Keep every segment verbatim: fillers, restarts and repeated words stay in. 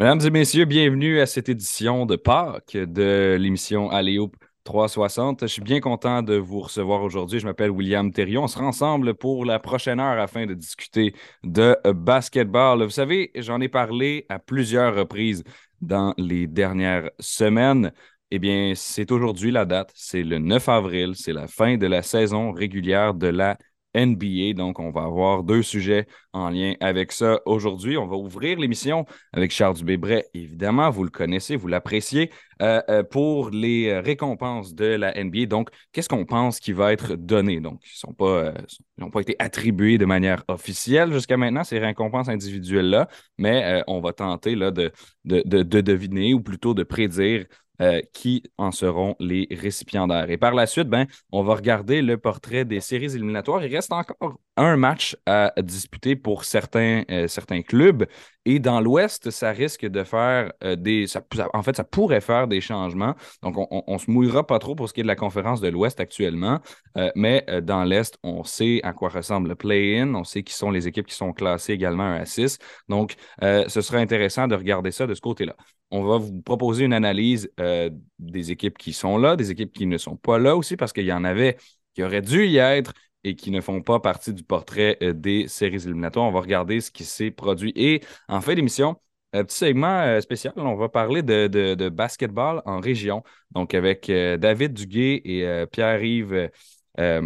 Mesdames et messieurs, bienvenue à cette édition de Pâques de l'émission Alléoop trois cent soixante. Je suis bien content de vous recevoir aujourd'hui. Je m'appelle William Thériault. On sera ensemble pour la prochaine heure afin de discuter de basketball. Vous savez, j'en ai parlé à plusieurs reprises dans les dernières semaines. Eh bien, c'est aujourd'hui la date. C'est le neuf avril. C'est la fin de la saison régulière de la N B A. Donc, on va avoir deux sujets en lien avec ça aujourd'hui. On va ouvrir l'émission avec Charles Dubébret, évidemment, vous le connaissez, vous l'appréciez, euh, euh, pour les euh, récompenses de la N B A. Donc, qu'est-ce qu'on pense qui va être donné? Donc, ils sont pas, euh, ils n'ont pas été attribués de manière officielle jusqu'à maintenant, ces récompenses individuelles-là, mais euh, on va tenter là, de, de, de, de deviner ou plutôt de prédire euh, qui en seront les récipiendaires. Et par la suite, ben, on va regarder le portrait des séries éliminatoires. Il reste encore un match à disputer pour certains, euh, certains clubs. Et dans l'Ouest, ça risque de faire euh, des. Ça- ça- en fait, ça pourrait faire des changements. Donc, on, on, on se mouillera pas trop pour ce qui est de la conférence de l'Ouest actuellement. Euh, mais euh, dans l'Est, on sait à quoi ressemble le play-in. On sait qui sont les équipes qui sont classées également un à six. Donc, euh, ce sera intéressant de regarder ça de ce côté-là. On va vous proposer une analyse euh, des équipes qui sont là, des équipes qui ne sont pas là aussi, parce qu'il y en avait qui auraient dû y être et qui ne font pas partie du portrait euh, des séries éliminatoires. On va regarder ce qui s'est produit. Et en fin d'émission, un petit segment euh, spécial, on va parler de, de, de basketball en région. Donc, avec euh, David Duguay et euh, Pierre-Yves euh, euh,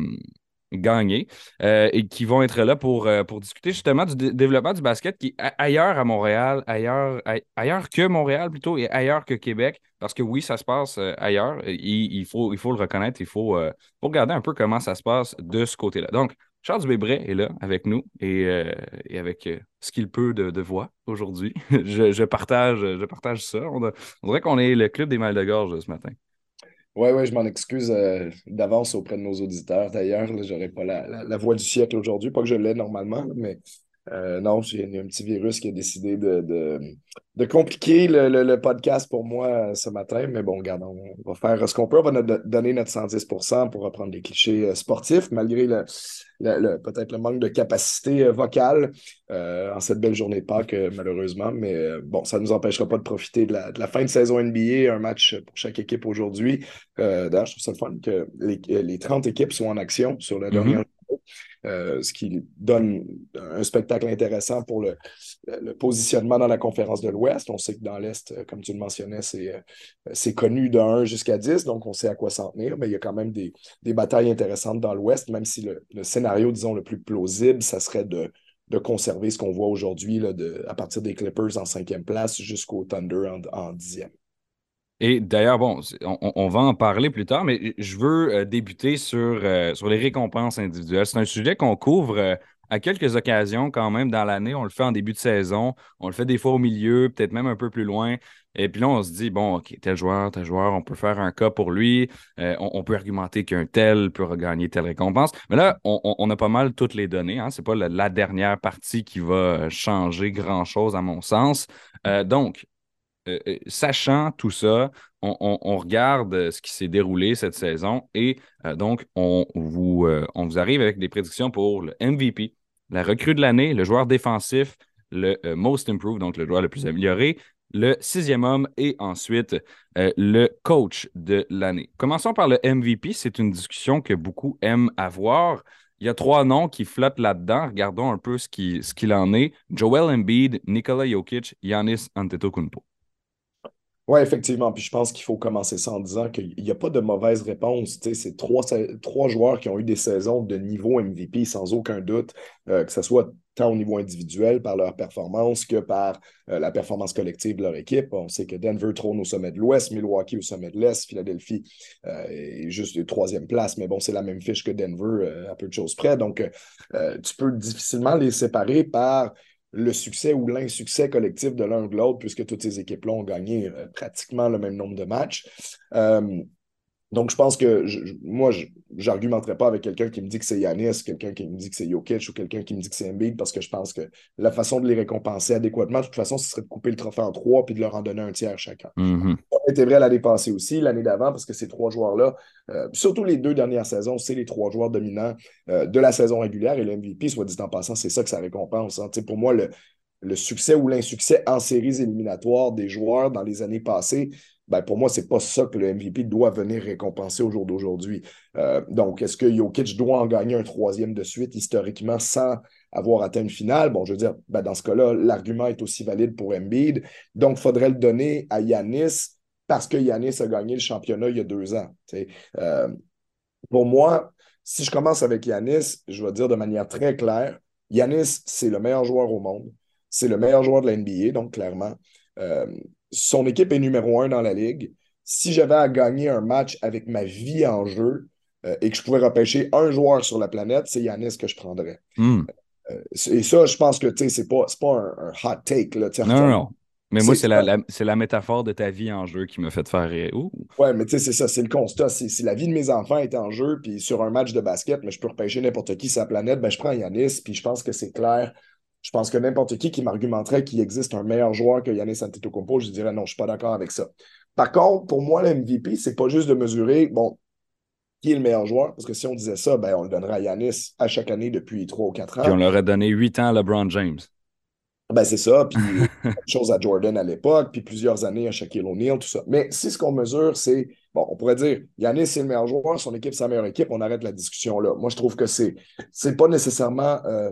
Gagné, euh, et qui vont être là pour, euh, pour discuter justement du dé- développement du basket qui est a- ailleurs à Montréal, ailleurs, a- ailleurs que Montréal plutôt, et ailleurs que Québec. Parce que oui, ça se passe euh, ailleurs. Il, il faut, il faut le reconnaître, il faut, euh, faut regarder un peu comment ça se passe de ce côté-là. Donc, Charles Dubébret est là avec nous et, euh, et avec euh, ce qu'il peut de, de voix aujourd'hui. Je, je partage, je partage ça. On, a- on dirait qu'on est le club des mal de gorge ce matin. Ouais, ouais, je m'en excuse euh, d'avance auprès de nos auditeurs. D'ailleurs, là, j'aurais pas la, la- la voix du siècle aujourd'hui. Pas que je l'ai normalement, là, mais euh, non, j'ai il y a un petit virus qui a décidé de, de, de compliquer le, le- le podcast pour moi euh, ce matin. Mais bon, regarde, on va faire ce qu'on peut. On va no- donner notre cent dix pour cent pour reprendre les clichés euh, sportifs, malgré le, le- le- peut-être le manque de capacité euh, vocale euh, en cette belle journée de Pâques, euh, malheureusement. Mais euh, bon, ça ne nous empêchera pas de profiter de la, de la fin de saison N B A, un match pour chaque équipe aujourd'hui. Euh, d'ailleurs, je trouve ça le fun que les, les trente équipes soient en action sur le dernier Mhm. jour, euh, ce qui donne un spectacle intéressant pour le, le positionnement dans la conférence de l'Ouest. On sait que dans l'Est, euh, comme tu le mentionnais, c'est euh, c'est connu de un jusqu'à dix, donc on sait à quoi s'en tenir, mais il y a quand même des, des batailles intéressantes dans l'Ouest, même si le, le scénario, disons, le plus plausible, ça serait de, de conserver ce qu'on voit aujourd'hui là, de, à partir des Clippers en cinquième place jusqu'au Thunder en, en dixième. Et d'ailleurs, bon, c'est- on, on- on va en parler plus tard, mais je veux euh, débuter sur, euh, sur les récompenses individuelles. C'est un sujet qu'on couvre euh, à quelques occasions quand même dans l'année. On le fait en début de saison, on le fait des fois au milieu, peut-être même un peu plus loin. Et puis là, on se dit, bon, OK, tel joueur, tel joueur, on peut faire un cas pour lui. Euh, on, on peut argumenter qu'un tel peut regagner telle récompense. Mais là, on, on- on a pas mal toutes les données. Hein. C'est pas la, la dernière partie qui va euh, changer grand-chose à mon sens. Euh, donc, euh, euh, sachant tout ça, on, on- on regarde euh, ce qui s'est déroulé cette saison et euh, donc on vous, euh, on vous arrive avec des prédictions pour le M V P, la recrue de l'année, le joueur défensif, le euh, Most Improved, donc le joueur le plus amélioré, le sixième homme et ensuite euh, le coach de l'année. Commençons par le M V P. C'est une discussion que beaucoup aiment avoir. Il y a trois noms qui flottent là-dedans. Regardons un peu ce qui, ce qu'il en est. Joel Embiid, Nikola Jokic, Giannis Antetokounmpo. Oui, effectivement. Puis je pense qu'il faut commencer ça en disant qu'il n'y a pas de mauvaise réponse. Tu sais, c'est trois, sa- trois joueurs qui ont eu des saisons de niveau M V P sans aucun doute, euh, que ce soit tant au niveau individuel par leur performance que par euh, la performance collective de leur équipe. On sait que Denver trône au sommet de l'Ouest, Milwaukee au sommet de l'Est, Philadelphie euh, est juste de troisième place, mais bon, c'est la même fiche que Denver euh, à peu de choses près. Donc, euh, euh, tu peux difficilement les séparer par le succès ou l'insuccès collectif de l'un ou de l'autre, puisque toutes ces équipes-là ont gagné euh, pratiquement le même nombre de matchs. Euh, donc, je pense que je, je- moi, je n'argumenterai pas avec quelqu'un qui me dit que c'est Yanis, quelqu'un qui me dit que c'est Jokic ou quelqu'un qui me dit que c'est Embiid, parce que je pense que la façon de les récompenser adéquatement, de toute façon, ce serait de couper le trophée en trois puis de leur en donner un tiers chacun. Mhm. Ça était vrai l'année passée aussi, l'année d'avant, parce que ces trois joueurs-là, euh, surtout les deux dernières saisons, c'est les trois joueurs dominants euh, de la saison régulière et le M V P, soit dit en passant, c'est ça que ça récompense. Hein. Tu sais, pour moi, le, le succès ou l'insuccès en séries éliminatoires des joueurs dans les années passées, ben pour moi, c'est pas ça que le M V P doit venir récompenser au jour d'aujourd'hui. Euh, donc, est-ce que Jokic doit en gagner un troisième de suite historiquement sans avoir atteint une finale? Bon, je veux dire, ben dans ce cas-là, l'argument est aussi valide pour Embiid. Donc, il faudrait le donner à Giannis parce que Giannis a gagné le championnat il y a deux ans. Euh, pour moi, si je commence avec Giannis, je vais dire de manière très claire, Giannis, c'est le meilleur joueur au monde. C'est le meilleur joueur de la N B A, donc clairement. Euh, son équipe est numéro un dans la ligue. Si j'avais à gagner un match avec ma vie en jeu euh, et que je pouvais repêcher un joueur sur la planète, c'est Giannis que je prendrais. Hmm. Euh, et ça, je pense que c'est pas, c'est pas un, un hot take. Là, Non, non, non. Mais moi, c'est, c'est la, la- c'est la métaphore de ta vie en jeu qui m'a fait faire rire. Ouh. Ouais, mais tu sais, c'est ça, c'est le constat. Si, si la vie de mes enfants est en jeu, puis sur un match de basket, mais je peux repêcher n'importe qui sur la planète, ben je prends Yanis, puis je pense que c'est clair. Je pense que n'importe qui qui m'argumenterait qu'il existe un meilleur joueur que Yanis Antetokounmpo, je dirais non, je suis pas d'accord avec ça. Par contre, pour moi, le M V P, c'est pas juste de mesurer, bon, qui est le meilleur joueur, parce que si on disait ça, ben on le donnerait à Yanis à chaque année depuis trois ou quatre Puis ans. on leur a donné huit ans à LeBron James. Ben, c'est ça, puis même chose à Jordan à l'époque, puis plusieurs années à Shaquille O'Neal, tout ça. Mais si ce qu'on mesure, c'est, bon, on pourrait dire, Yannis, c'est le meilleur joueur, son équipe, c'est la meilleure équipe, on arrête la discussion là. Moi, je trouve que c'est, c'est pas nécessairement euh,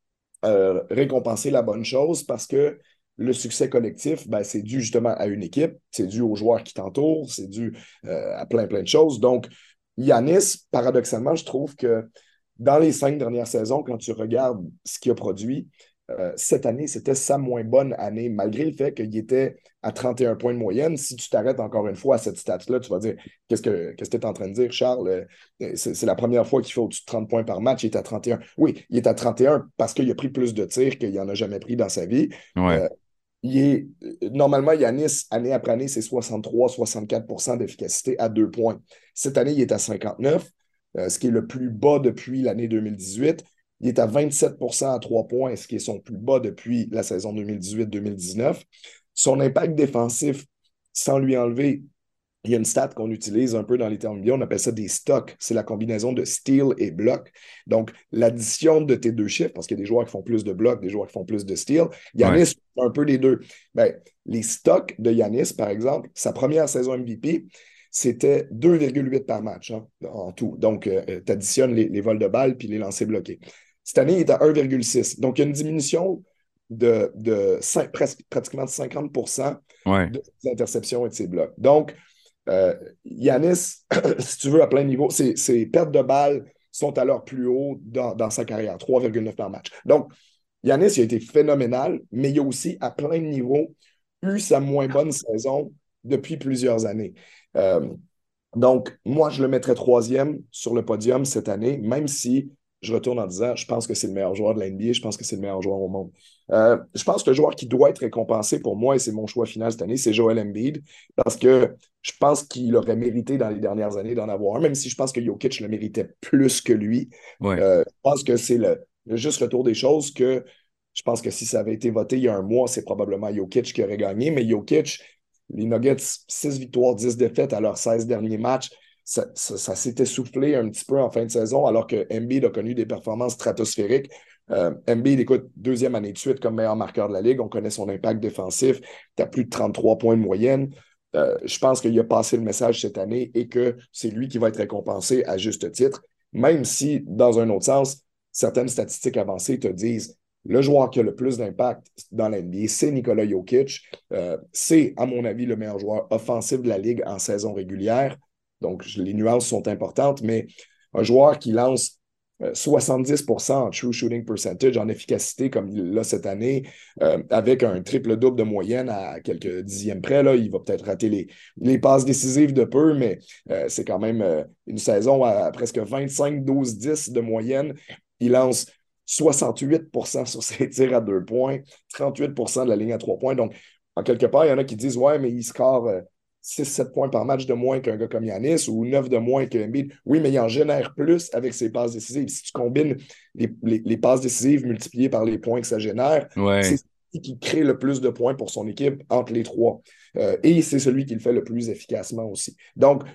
euh, récompenser la bonne chose parce que le succès collectif, ben, c'est dû justement à une équipe, c'est dû aux joueurs qui t'entourent, c'est dû euh, à plein, plein de choses. Donc, Yannis, paradoxalement, je trouve que dans les cinq dernières saisons, quand tu regardes ce qu'il a produit, euh, cette année, c'était sa moins bonne année, malgré le fait qu'il était à trente et un points de moyenne. Si tu t'arrêtes encore une fois à cette stat-là, tu vas dire qu'est-ce que qu'est-ce que tu es en train de dire, Charles? C'est, c'est la première fois qu'il fait au-dessus de trente points par match. Il est à trente et un. Oui, il est à trente et un parce qu'il a pris plus de tirs qu'il n'en a jamais pris dans sa vie. Ouais. Euh, il est, normalement, Yanis, année après année, c'est soixante-trois à soixante-quatre pour cent d'efficacité à deux points. Cette année, il est à cinquante-neuf, euh, ce qui est le plus bas depuis l'année deux mille dix-huit. Il est à vingt-sept pour cent à trois points, ce qui est son plus bas depuis la saison deux mille dix-huit deux mille dix-neuf. Son impact défensif, sans lui enlever, il y a une stat qu'on utilise un peu dans les termes N B A, on appelle ça des stocks. C'est la combinaison de steal et bloc. Donc, l'addition de tes deux chiffres, parce qu'il y a des joueurs qui font plus de blocs, des joueurs qui font plus de steal. Ouais. Yanis, un peu les deux. Ben, les stocks de Yanis, par exemple, sa première saison M V P, c'était deux virgule huit par match hein, en tout. Donc, euh, tu additionnes les, les vols de balles puis les lancers bloqués. Cette année, il est à un virgule six. Donc, il y a une diminution de, de cinq, presque, pratiquement de cinquante pour cent Ouais. de ses interceptions et de ses blocs. Donc, euh, Yanis, si tu veux, à plein niveau, ses, ses pertes de balles sont à leur plus haut dans, dans sa carrière, trois virgule neuf par match. Donc, Yanis, il a été phénoménal, mais il a aussi, à plein de niveaux, eu sa moins bonne saison depuis plusieurs années. Euh, donc, moi, je le mettrais troisième sur le podium cette année, même si je retourne en disant, je pense que c'est le meilleur joueur de la N B A, je pense que c'est le meilleur joueur au monde. Euh, je pense que le joueur qui doit être récompensé pour moi, et c'est mon choix final cette année, c'est Joel Embiid, parce que je pense qu'il aurait mérité dans les dernières années d'en avoir un, même si je pense que Jokic le méritait plus que lui. Ouais. Euh, je pense que c'est le, le juste retour des choses que je pense que si ça avait été voté il y a un mois, c'est probablement Jokic qui aurait gagné, mais Jokic, les Nuggets, six victoires, dix défaites à leurs seize derniers matchs. Ça, ça, ça s'est essoufflé un petit peu en fin de saison, alors que Embiid a connu des performances stratosphériques. Euh, Embiid, écoute, deuxième année de suite comme meilleur marqueur de la Ligue. On connaît son impact défensif. Tu as plus de trente-trois points de moyenne. Euh, je pense qu'il a passé le message cette année et que c'est lui qui va être récompensé à juste titre, même si, dans un autre sens, certaines statistiques avancées te disent le joueur qui a le plus d'impact dans la N B A, c'est Nikola Jokic. Euh, c'est, à mon avis, le meilleur joueur offensif de la Ligue en saison régulière. Donc, les nuances sont importantes, mais un joueur qui lance euh, soixante-dix pour cent en true shooting percentage, en efficacité, comme il l'a cette année, euh, avec un triple-double de moyenne à quelques dixièmes près, là, il va peut-être rater les, les passes décisives de peu, mais euh, c'est quand même euh, une saison à, à presque vingt-cinq douze dix de moyenne. Il lance soixante-huit pour cent sur ses tirs à deux points, trente-huit pour cent de la ligne à trois points. Donc, en quelque part, il y en a qui disent ouais, mais il score euh, six sept points par match de moins qu'un gars comme Yanis ou neuf de moins qu'Embiid. Oui, mais il en génère plus avec ses passes décisives. Si tu combines les, les, les passes décisives multipliées par les points que ça génère, c'est Ouais. celui qui crée le plus de points pour son équipe entre les trois. Euh, et c'est celui qui le fait le plus efficacement aussi. Donc,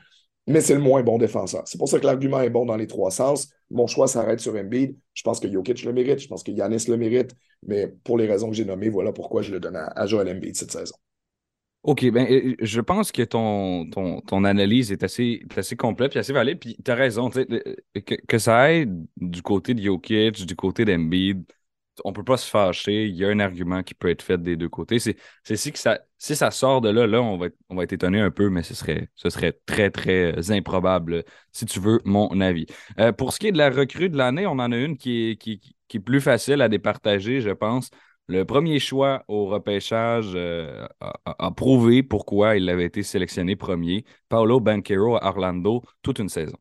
mais c'est le moins bon défenseur. C'est pour ça que l'argument est bon dans les trois sens. Mon choix s'arrête sur Embiid. Je pense que Jokic le mérite, je pense que Giannis le mérite, mais pour les raisons que j'ai nommées, voilà pourquoi je le donne à, à Joel Embiid cette saison. OK, ben, euh, je pense que ton, ton, ton analyse est assez, est assez complète et assez valide. Puis tu as raison, tu sais, le- que, que ça aille du côté de Jokic, du côté d'Embiid, on peut pas se fâcher. Il y a un argument qui peut être fait des deux côtés. C'est, c'est si, que ça, si ça sort de là, là, on va être, on va être étonné un peu, mais ce serait, ce serait très, très euh, improbable, si tu veux mon avis. Euh, pour ce qui est de la recrue de l'année, on en a une qui est, qui, qui est plus facile à départager, je pense. Le premier choix au repêchage euh, a, a- a prouvé pourquoi il avait été sélectionné premier. Paolo Banchero à Orlando, toute une saison.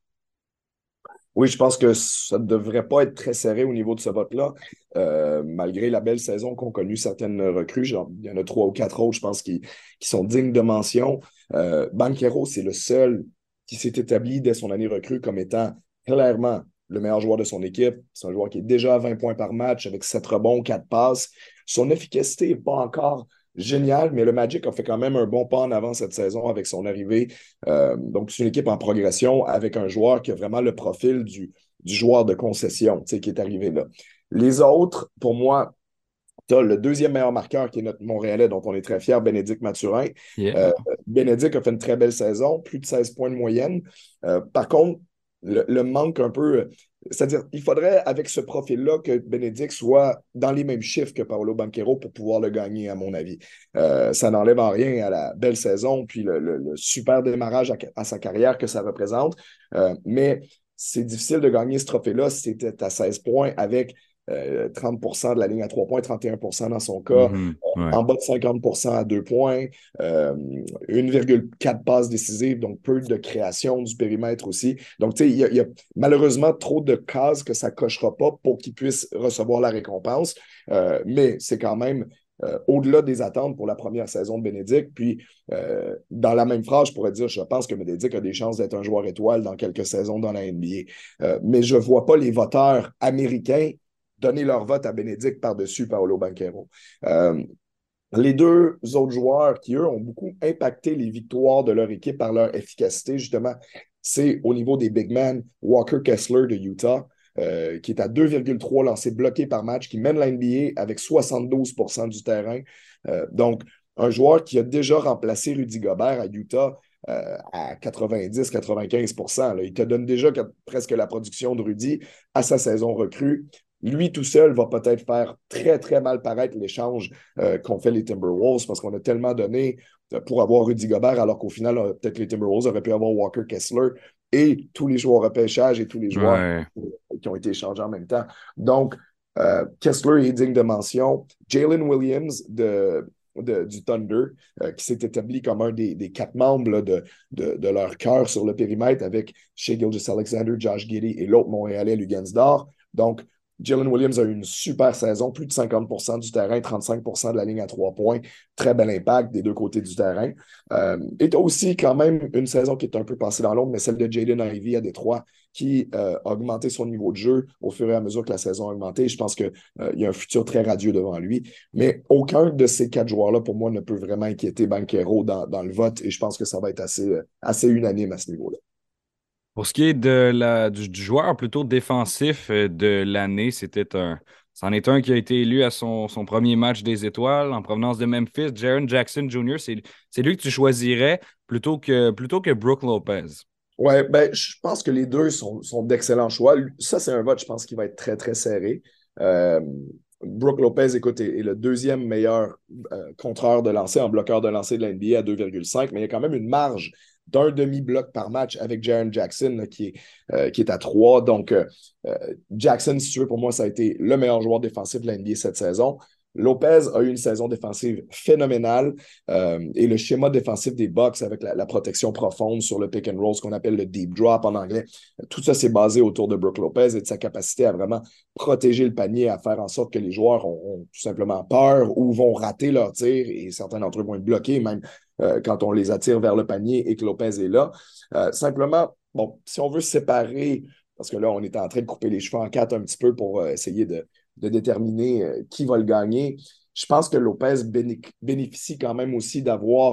Oui, je pense que ça ne devrait pas être très serré au niveau de ce vote-là, euh, malgré la belle saison qu'ont connue certaines recrues. Genre, il y en a trois ou quatre autres, je pense, qui, qui sont dignes de mention. Euh, Banquero, c'est le seul qui s'est établi dès son année recrue comme étant clairement le meilleur joueur de son équipe. C'est un joueur qui est déjà à vingt points par match avec sept rebonds, quatre passes. Son efficacité n'est pas encore géniale, mais le Magic a fait quand même un bon pas en avant cette saison avec son arrivée. Euh, donc, c'est une équipe en progression avec un joueur qui a vraiment le profil du, du joueur de concession qui est arrivé là. Les autres, pour moi, tu as le deuxième meilleur marqueur qui est notre Montréalais, dont on est très fier, Bénédicte Mathurin. Yeah. Euh, Bénédicte a fait une très belle saison, plus de seize points de moyenne. Euh, par contre, le, le, manque un peu. C'est-à-dire, il faudrait, avec ce profil-là, que Bénédicte soit dans les mêmes chiffres que Paolo Banchero pour pouvoir le gagner, à mon avis. Euh, ça n'enlève en rien à la belle saison, puis le, le, le super démarrage à, à, sa carrière que ça représente. Euh, mais c'est difficile de gagner ce trophée-là si c'était à seize points avec euh, trente pour cent de la ligne à trois points, trente et un pour cent dans son cas, Mhm. Ouais. en bas de cinquante pour cent à deux points, euh, un virgule quatre passes décisives, donc peu de création du périmètre aussi. Donc, tu sais, il y, y, a malheureusement trop de cases que ça ne cochera pas pour qu'il puisse recevoir la récompense, euh, mais c'est quand même euh, au-delà des attentes pour la première saison de Bénédicte. Puis, euh, dans la même phrase, je pourrais dire, je pense que Bénédicte a des chances d'être un joueur étoile dans quelques saisons dans la N B A. Euh, mais je ne vois pas les voteurs américains donner leur vote à Bénédicte par-dessus Paolo Banchero. Euh, les deux autres joueurs qui, eux, ont beaucoup impacté les victoires de leur équipe par leur efficacité, justement, c'est au niveau des big men, Walker Kessler de Utah, euh, qui est à deux virgule trois lancés bloqués par match, qui mène la N B A avec soixante-douze pour cent du terrain. Euh, donc, un joueur qui a déjà remplacé Rudy Gobert à Utah euh, à quatre-vingt-dix à quatre-vingt-quinze pour cent. Là. Il te donne déjà presque la production de Rudy à sa saison recrue. Lui tout seul va peut-être faire très, très mal paraître l'échange euh, qu'ont fait les Timberwolves parce qu'on a tellement donné euh, pour avoir Rudy Gobert, alors qu'au final, euh, peut-être les Timberwolves auraient pu avoir Walker Kessler et tous les joueurs repêchage et tous les joueurs Ouais. qui ont été échangés en même temps. Donc, euh, Kessler est digne de mention. Jalen Williams de, de, du Thunder, euh, qui s'est établi comme un des, des quatre membres là, de, de, de, leur cœur sur le périmètre avec Shai Gilgeous-Alexander, Josh Giddey et l'autre Montréalais, Lugansdor. Donc, Jalen Williams a eu une super saison, plus de cinquante pour cent du terrain, trente-cinq pour cent de la ligne à trois points. Très bel impact des deux côtés du terrain. Euh, et tu as aussi quand même une saison qui est un peu passée dans l'ombre, mais celle de Jaden Ivey à Détroit, qui euh, a augmenté son niveau de jeu au fur et à mesure que la saison a augmenté. Je pense qu'il euh, y a un futur très radieux devant lui. Mais aucun de ces quatre joueurs-là, pour moi, ne peut vraiment inquiéter Banchero dans, dans le vote. Et je pense que ça va être assez, assez unanime à ce niveau-là. Pour ce qui est de la, du, du joueur plutôt défensif euh, de l'année, c'était un. C'en est un qui a été élu à son, son premier match des étoiles en provenance de Memphis, Jaren Jackson junior C'est, c'est lui que tu choisirais plutôt que, plutôt que Brook Lopez. Ouais, ben, je pense que les deux sont, sont d'excellents choix. Ça, c'est un vote, je pense, qui va être très, très serré. Euh, Brook Lopez, écoute, est, est le deuxième meilleur euh, contreur de lancer en bloqueur de lancer de la N B A à deux virgule cinq, mais il y a quand même une marge d'un demi-bloc par match avec Jaren Jackson là, qui, est, euh, qui est à trois. Donc, euh, euh, Jackson, si tu veux, pour moi, ça a été le meilleur joueur défensif de la N B A cette saison. Lopez a eu une saison défensive phénoménale euh, et le schéma défensif des Bucks avec la, la, protection profonde sur le pick and roll, ce qu'on appelle le deep drop en anglais, tout ça c'est basé autour de Brook Lopez et de sa capacité à vraiment protéger le panier, à faire en sorte que les joueurs ont, ont tout simplement peur ou vont rater leur tir et certains d'entre eux vont être bloqués même euh, quand on les attire vers le panier et que Lopez est là. Euh, simplement, bon, si on veut séparer, parce que là on est en train de couper les cheveux en quatre un petit peu pour euh, essayer de de déterminer qui va le gagner. Je pense que Lopez bénéficie quand même aussi d'avoir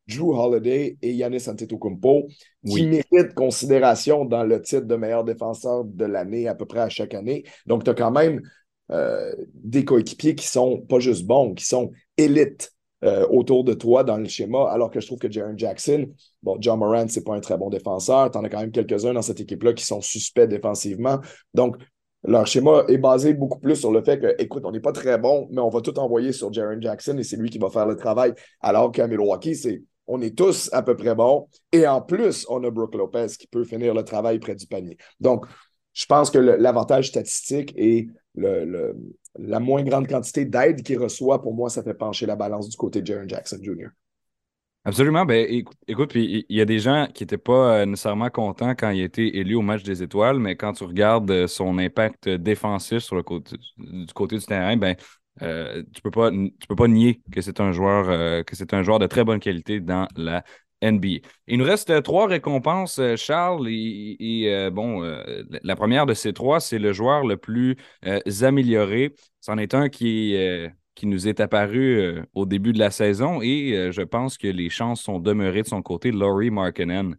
Drew Holiday et Giannis Antetokounmpo, qui Oui. méritent considération dans le titre de meilleur défenseur de l'année à peu près à chaque année. Donc, tu as quand même euh, des coéquipiers qui sont pas juste bons, qui sont élites euh, autour de toi dans le schéma, alors que je trouve que Jaren Jackson, bon, John Morant, c'est pas un très bon défenseur. Tu en as quand même quelques-uns dans cette équipe-là qui sont suspects défensivement. Donc, leur schéma est basé beaucoup plus sur le fait que, écoute, on n'est pas très bon, mais on va tout envoyer sur Jaren Jackson et c'est lui qui va faire le travail. Alors qu'à Milwaukee, c'est on est tous à peu près bons. Et en plus, on a Brook Lopez qui peut finir le travail près du panier. Donc, je pense que le, l'avantage statistique et le, le, la moins grande quantité d'aide qu'il reçoit, pour moi, ça fait pencher la balance du côté de Jaren Jackson junior Absolument. Ben, écoute, écoute, puis il y a des gens qui n'étaient pas euh, nécessairement contents quand il a été élu au match des étoiles, mais quand tu regardes euh, son impact défensif sur le côté du côté du terrain, ben euh, tu peux pas tu peux pas nier que c'est un joueur euh, que c'est un joueur de très bonne qualité dans la N B A. Il nous reste euh, trois récompenses, euh, Charles, et, et, euh, bon, euh, la première de ces trois, c'est le joueur le plus euh, amélioré. C'en est un qui est euh, qui nous est apparu euh, au début de la saison et euh, je pense que les chances sont demeurées de son côté, Laurie Markkanen.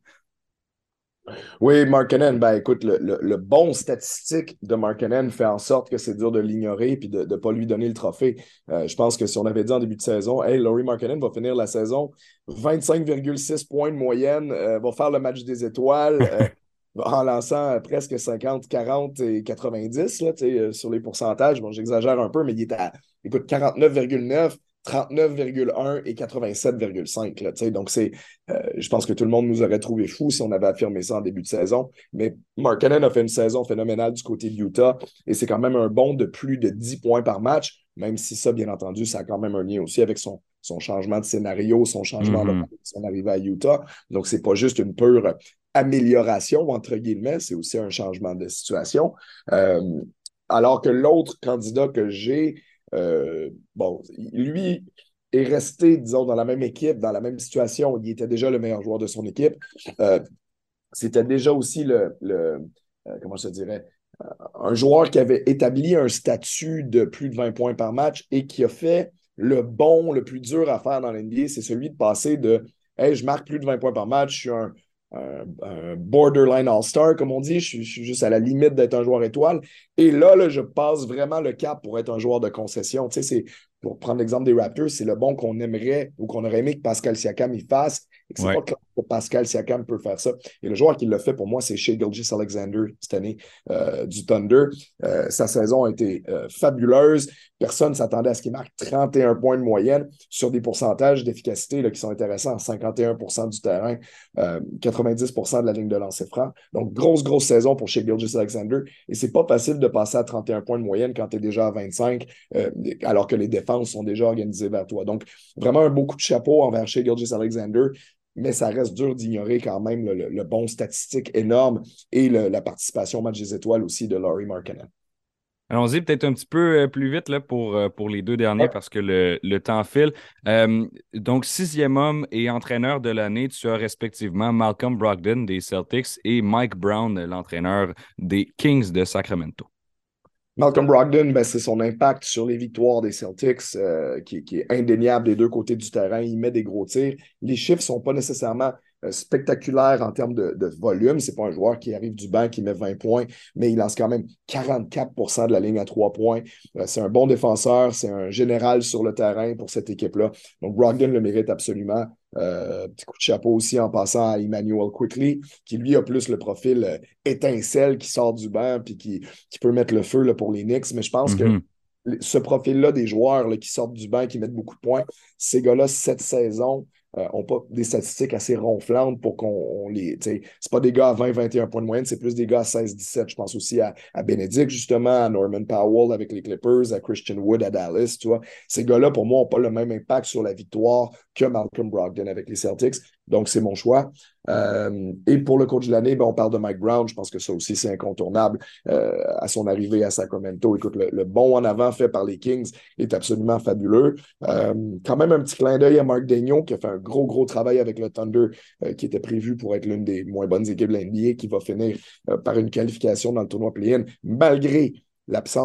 Oui, Markkanen, ben écoute, le, le, le bon statistique de Markkanen fait en sorte que c'est dur de l'ignorer et de ne pas lui donner le trophée. Euh, je pense que si on avait dit en début de saison, hey, Laurie Markkanen va finir la saison vingt-cinq virgule six points de moyenne, euh, va faire le match des étoiles euh, en lançant presque cinquante, quarante et quatre-vingt-dix là, euh, sur les pourcentages. Bon, j'exagère un peu, mais il est à, écoute, quarante-neuf virgule neuf, trente-neuf virgule un et quatre-vingt-sept virgule cinq. Là, donc, c'est, euh, je pense que tout le monde nous aurait trouvé fous si on avait affirmé ça en début de saison. Mais Markkanen a fait une saison phénoménale du côté de Utah et c'est quand même un bond de plus de dix points par match, même si ça, bien entendu, ça a quand même un lien aussi avec son, son changement de scénario, son changement de Mhm. son arrivée à Utah. Donc, c'est pas juste une pure amélioration, entre guillemets, c'est aussi un changement de situation. Euh, alors que l'autre candidat que j'ai, euh, bon, lui est resté, disons, dans la même équipe, dans la même situation. Il était déjà le meilleur joueur de son équipe. Euh, C'était déjà aussi le, le euh, comment je te dirais, euh, un joueur qui avait établi un statut de plus de vingt points par match et qui a fait le bon, le plus dur à faire dans l'N B A, c'est celui de passer de hey, je marque plus de vingt points par match, je suis un, un, un borderline all-star, comme on dit, je, je, suis juste à la limite d'être un joueur étoile. Et là, là, je passe vraiment le cap pour être un joueur de concession. Tu sais, c'est, pour prendre l'exemple des Raptors, c'est le bon qu'on aimerait ou qu'on aurait aimé que Pascal Siakam y fasse et que c'est Ouais. pas clair que Pascal Siakam peut faire ça. Et le joueur qui l'a fait pour moi, c'est Shai Gilgeous-Alexander cette année euh, du Thunder. Euh, sa saison a été euh, fabuleuse. Personne ne s'attendait à ce qu'il marque trente et un points de moyenne sur des pourcentages d'efficacité là, qui sont intéressants, cinquante et un pour cent du terrain, euh, quatre-vingt-dix pour cent de la ligne de lancer franc. Donc, grosse, grosse saison pour Shai Gilgeous-Alexander. Et c'est pas facile de passer à trente et un points de moyenne quand tu es déjà à vingt-cinq, euh, alors que les défenses sont déjà organisées vers toi. Donc, vraiment un beau coup de chapeau envers Shai Gilgeous-Alexander, mais ça reste dur d'ignorer quand même le, le, le bon statistique énorme et le, la participation au match des étoiles aussi de Laurie Markkanen. Allons-y peut-être un petit peu euh, plus vite là, pour, euh, pour les deux derniers Ouais. parce que le, le temps file. Euh, donc, sixième homme et entraîneur de l'année, tu as respectivement Malcolm Brogdon des Celtics et Mike Brown, l'entraîneur des Kings de Sacramento. Malcolm Brogdon, ben, c'est son impact sur les victoires des Celtics euh, qui, qui, est indéniable des deux côtés du terrain. Il met des gros tirs. Les chiffres ne sont pas nécessairement euh, spectaculaires en termes de, de volume. Ce n'est pas un joueur qui arrive du banc qui met vingt points, mais il lance quand même quarante-quatre pour cent de la ligne à trois points. Euh, c'est un bon défenseur, c'est un général sur le terrain pour cette équipe-là. Donc Brogdon le mérite absolument. Euh, petit coup de chapeau aussi en passant à Emmanuel Quickley, qui lui a plus le profil euh, étincelle qui sort du banc puis qui, qui peut mettre le feu là, pour les Knicks. Mais je pense que Mhm. ce profil-là des joueurs là, qui sortent du banc, qui mettent beaucoup de points, ces gars-là, cette saison, n'ont euh, pas des statistiques assez ronflantes pour qu'on les. C'est pas des gars à vingt vingt et un points de moyenne, c'est plus des gars à seize dix-sept. Je pense aussi à, à Benedict, justement, à Norman Powell avec les Clippers, à Christian Wood à Dallas. Tu vois. Ces gars-là, pour moi, n'ont pas le même impact sur la victoire que Malcolm Brogdon avec les Celtics. Donc, c'est mon choix. Euh, et pour le coach de l'année, ben, on parle de Mike Brown. Je pense que ça aussi, c'est incontournable euh, à son arrivée à Sacramento. Écoute, le, le bond en avant fait par les Kings est absolument fabuleux. Euh, quand même un petit clin d'œil à Mark Daigneault qui a fait un gros, gros travail avec le Thunder euh, qui était prévu pour être l'une des moins bonnes équipes de l'N B A qui va finir euh, par une qualification dans le tournoi play-in malgré l'absence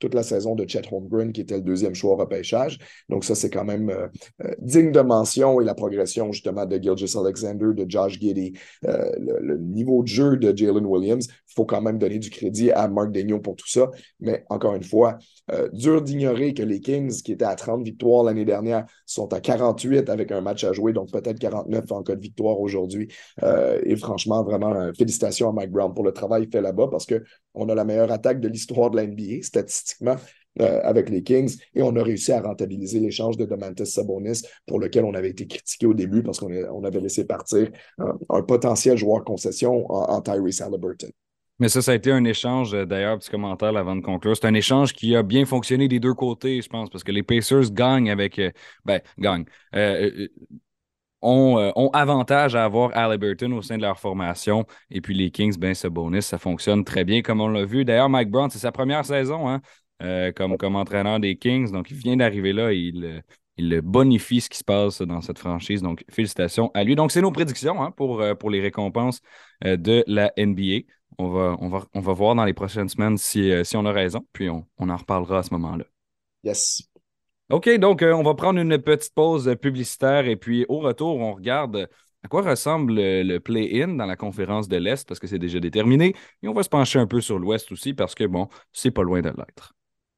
toute la saison de Chet Holmgren, qui était le deuxième choix au repêchage. Donc ça, c'est quand même euh, euh, digne de mention et la progression justement de Gilgeous-Alexander, de Josh Giddey, euh, le, le niveau de jeu de Jalen Williams. Il faut quand même donner du crédit à Mark Daigneault pour tout ça. Mais encore une fois, euh, dur d'ignorer que les Kings, qui étaient à trente victoires l'année dernière, sont à quarante-huit avec un match à jouer, donc peut-être quarante-neuf en cas de victoire aujourd'hui. Euh, et franchement, vraiment, euh, félicitations à Mike Brown pour le travail fait là-bas parce qu'on a la meilleure attaque de l'histoire de la N B A, statistiquement. Euh, avec les Kings, et on a réussi à rentabiliser l'échange de Domantas Sabonis pour lequel on avait été critiqué au début parce qu'on on avait laissé partir euh, un potentiel joueur concession en, en Tyrese Haliburton. Mais ça, ça a été un échange, euh, d'ailleurs, petit commentaire avant de conclure. C'est un échange qui a bien fonctionné des deux côtés, je pense, parce que les Pacers gagnent avec. Euh, ben, gagnent. Euh, euh, ont, euh, ont avantage à avoir Haliburton au sein de leur formation. Et puis les Kings, ben, ce bonus, ça fonctionne très bien, comme on l'a vu. D'ailleurs, Mike Brown, c'est sa première saison hein, euh, comme, comme entraîneur des Kings. Donc, il vient d'arriver là et il, euh, il bonifie ce qui se passe dans cette franchise. Donc, félicitations à lui. Donc, c'est nos prédictions hein, pour, euh, pour les récompenses euh, de la N B A. On va, on va, on va voir dans les prochaines semaines si, euh, si on a raison, puis on, on en reparlera à ce moment-là. Yes. OK, donc euh, on va prendre une petite pause euh, publicitaire et puis au retour, on regarde euh, à quoi ressemble le, le play-in dans la conférence de l'Est parce que c'est déjà déterminé et on va se pencher un peu sur l'Ouest aussi parce que bon, c'est pas loin de l'être.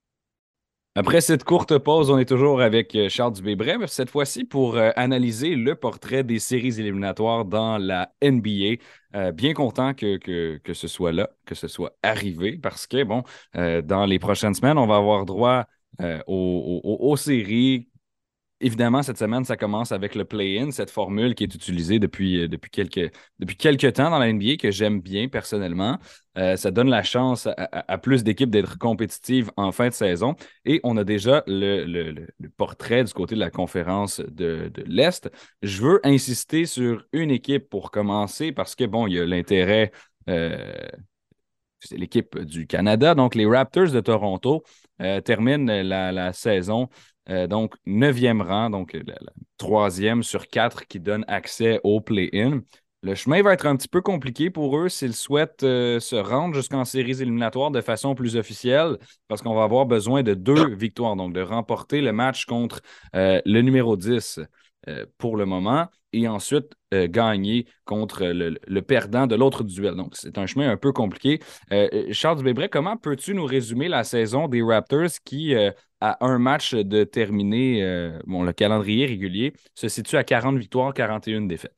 Après cette courte pause, on est toujours avec euh, Charles Dubé-Bret, mais cette fois-ci pour euh, analyser le portrait des séries éliminatoires dans la N B A. Euh, bien content que, que, que ce soit là, que ce soit arrivé, parce que, bon, euh, dans les prochaines semaines, on va avoir droit euh, aux, aux- aux séries. Évidemment, cette semaine, ça commence avec le play-in, cette formule qui est utilisée depuis, euh, depuis, quelques, depuis quelques temps dans la N B A, que j'aime bien personnellement. Euh, ça donne la chance à, à- à plus d'équipes d'être compétitives en fin de saison. Et on a déjà le, le- le- le portrait du côté de la conférence de, de l'Est. Je veux insister sur une équipe pour commencer parce que, bon, il y a l'intérêt, euh, c'est l'équipe du Canada. Donc, les Raptors de Toronto euh, terminent la, la saison, euh, donc neuvième rang, donc la, la troisième sur quatre qui donne accès au play-in. Le chemin va être un petit peu compliqué pour eux s'ils souhaitent euh, se rendre jusqu'en séries éliminatoires de façon plus officielle, parce qu'on va avoir besoin de deux victoires, donc de remporter le match contre euh, le numéro dix euh, pour le moment, et ensuite euh, gagner contre le, le perdant de l'autre duel. Donc, c'est un chemin un peu compliqué. Euh, Charles Dubébret, comment peux-tu nous résumer la saison des Raptors qui, euh, à un match de terminer, euh, bon, le calendrier régulier, se situe à quarante victoires, quarante et une défaites?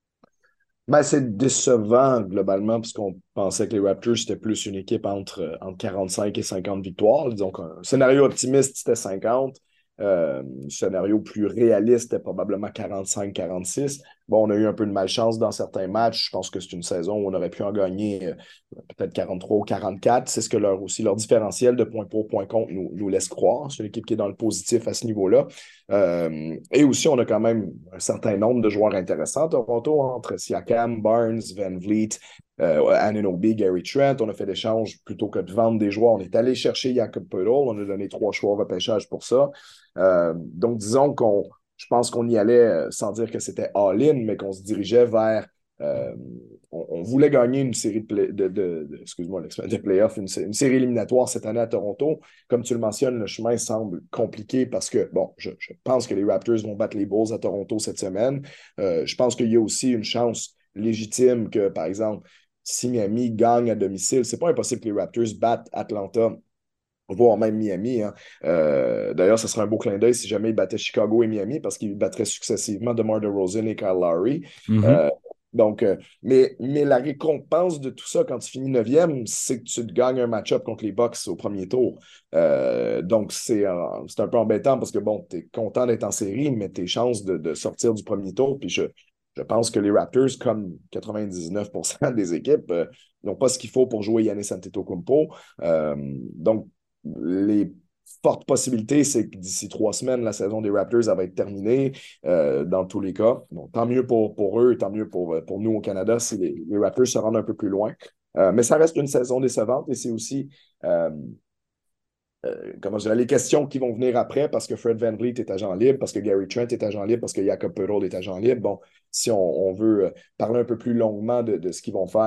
Ben, c'est décevant globalement, parce qu'on pensait que les Raptors, c'était plus une équipe entre, euh, entre quarante-cinq et cinquante victoires. Donc, un scénario optimiste, c'était cinquante. Euh, scénario plus réaliste, c'était probablement quarante-cinq quarante-six. Bon, on a eu un peu de malchance dans certains matchs. Je pense que c'est une saison où on aurait pu en gagner euh, peut-être quarante-trois ou quarante-quatre. C'est ce que leur, aussi leur différentiel de points pour, points contre nous, nous laisse croire. C'est une équipe qui est dans le positif à ce niveau-là. Euh, et aussi, on a quand même un certain nombre de joueurs intéressants à Toronto, entre Siakam, Barnes, Van Vliet, euh, Anunoby, Gary Trent. On a fait l'échange plutôt que de vendre des joueurs. On est allé chercher Jakob Poeltl. On a donné trois choix au repêchage pour ça. Euh, donc, disons qu'on, je pense qu'on y allait euh, sans dire que c'était all-in, mais qu'on se dirigeait vers euh, on, on, voulait gagner une série de, play, de, de, de excuse-moi, de playoffs, une, une, série éliminatoire cette année à Toronto. Comme tu le mentionnes, le chemin semble compliqué parce que, bon, je, je pense que les Raptors vont battre les Bulls à Toronto cette semaine. Euh, je pense qu'il y a aussi une chance légitime que, par exemple, si Miami gagne à domicile, c'est pas impossible que les Raptors battent Atlanta, voire même Miami. Hein. Euh, d'ailleurs, ce serait un beau clin d'œil si jamais ils battaient Chicago et Miami parce qu'ils battraient successivement DeMar DeRozan et Kyle Lowry. Mm-hmm. Euh, donc, euh, mais, mais la récompense de tout ça quand tu finis neuvième, c'est que tu te gagnes un match-up contre les Bucks au premier tour. Euh, donc, c'est, euh, c'est un peu embêtant parce que, bon, tu es content d'être en série, mais tes chances de, de sortir du premier tour, puis je, je pense que les Raptors, comme quatre-vingt-dix-neuf pour cent des équipes, euh, n'ont pas ce qu'il faut pour jouer Giannis Antetokounmpo. Euh, donc, les fortes possibilités, c'est que d'ici trois semaines, la saison des Raptors elle va être terminée euh, dans tous les cas. Donc, tant mieux pour, pour eux, tant mieux pour, pour nous au Canada si les, les Raptors se rendent un peu plus loin. Euh, mais ça reste une saison décevante et c'est aussi euh, euh, comment je dirais, les questions qui vont venir après parce que Fred VanVleet est agent libre, parce que Gary Trent est agent libre, parce que Jakob Poeltl est agent libre. Bon, si on, on veut parler un peu plus longuement de, de ce qu'ils vont faire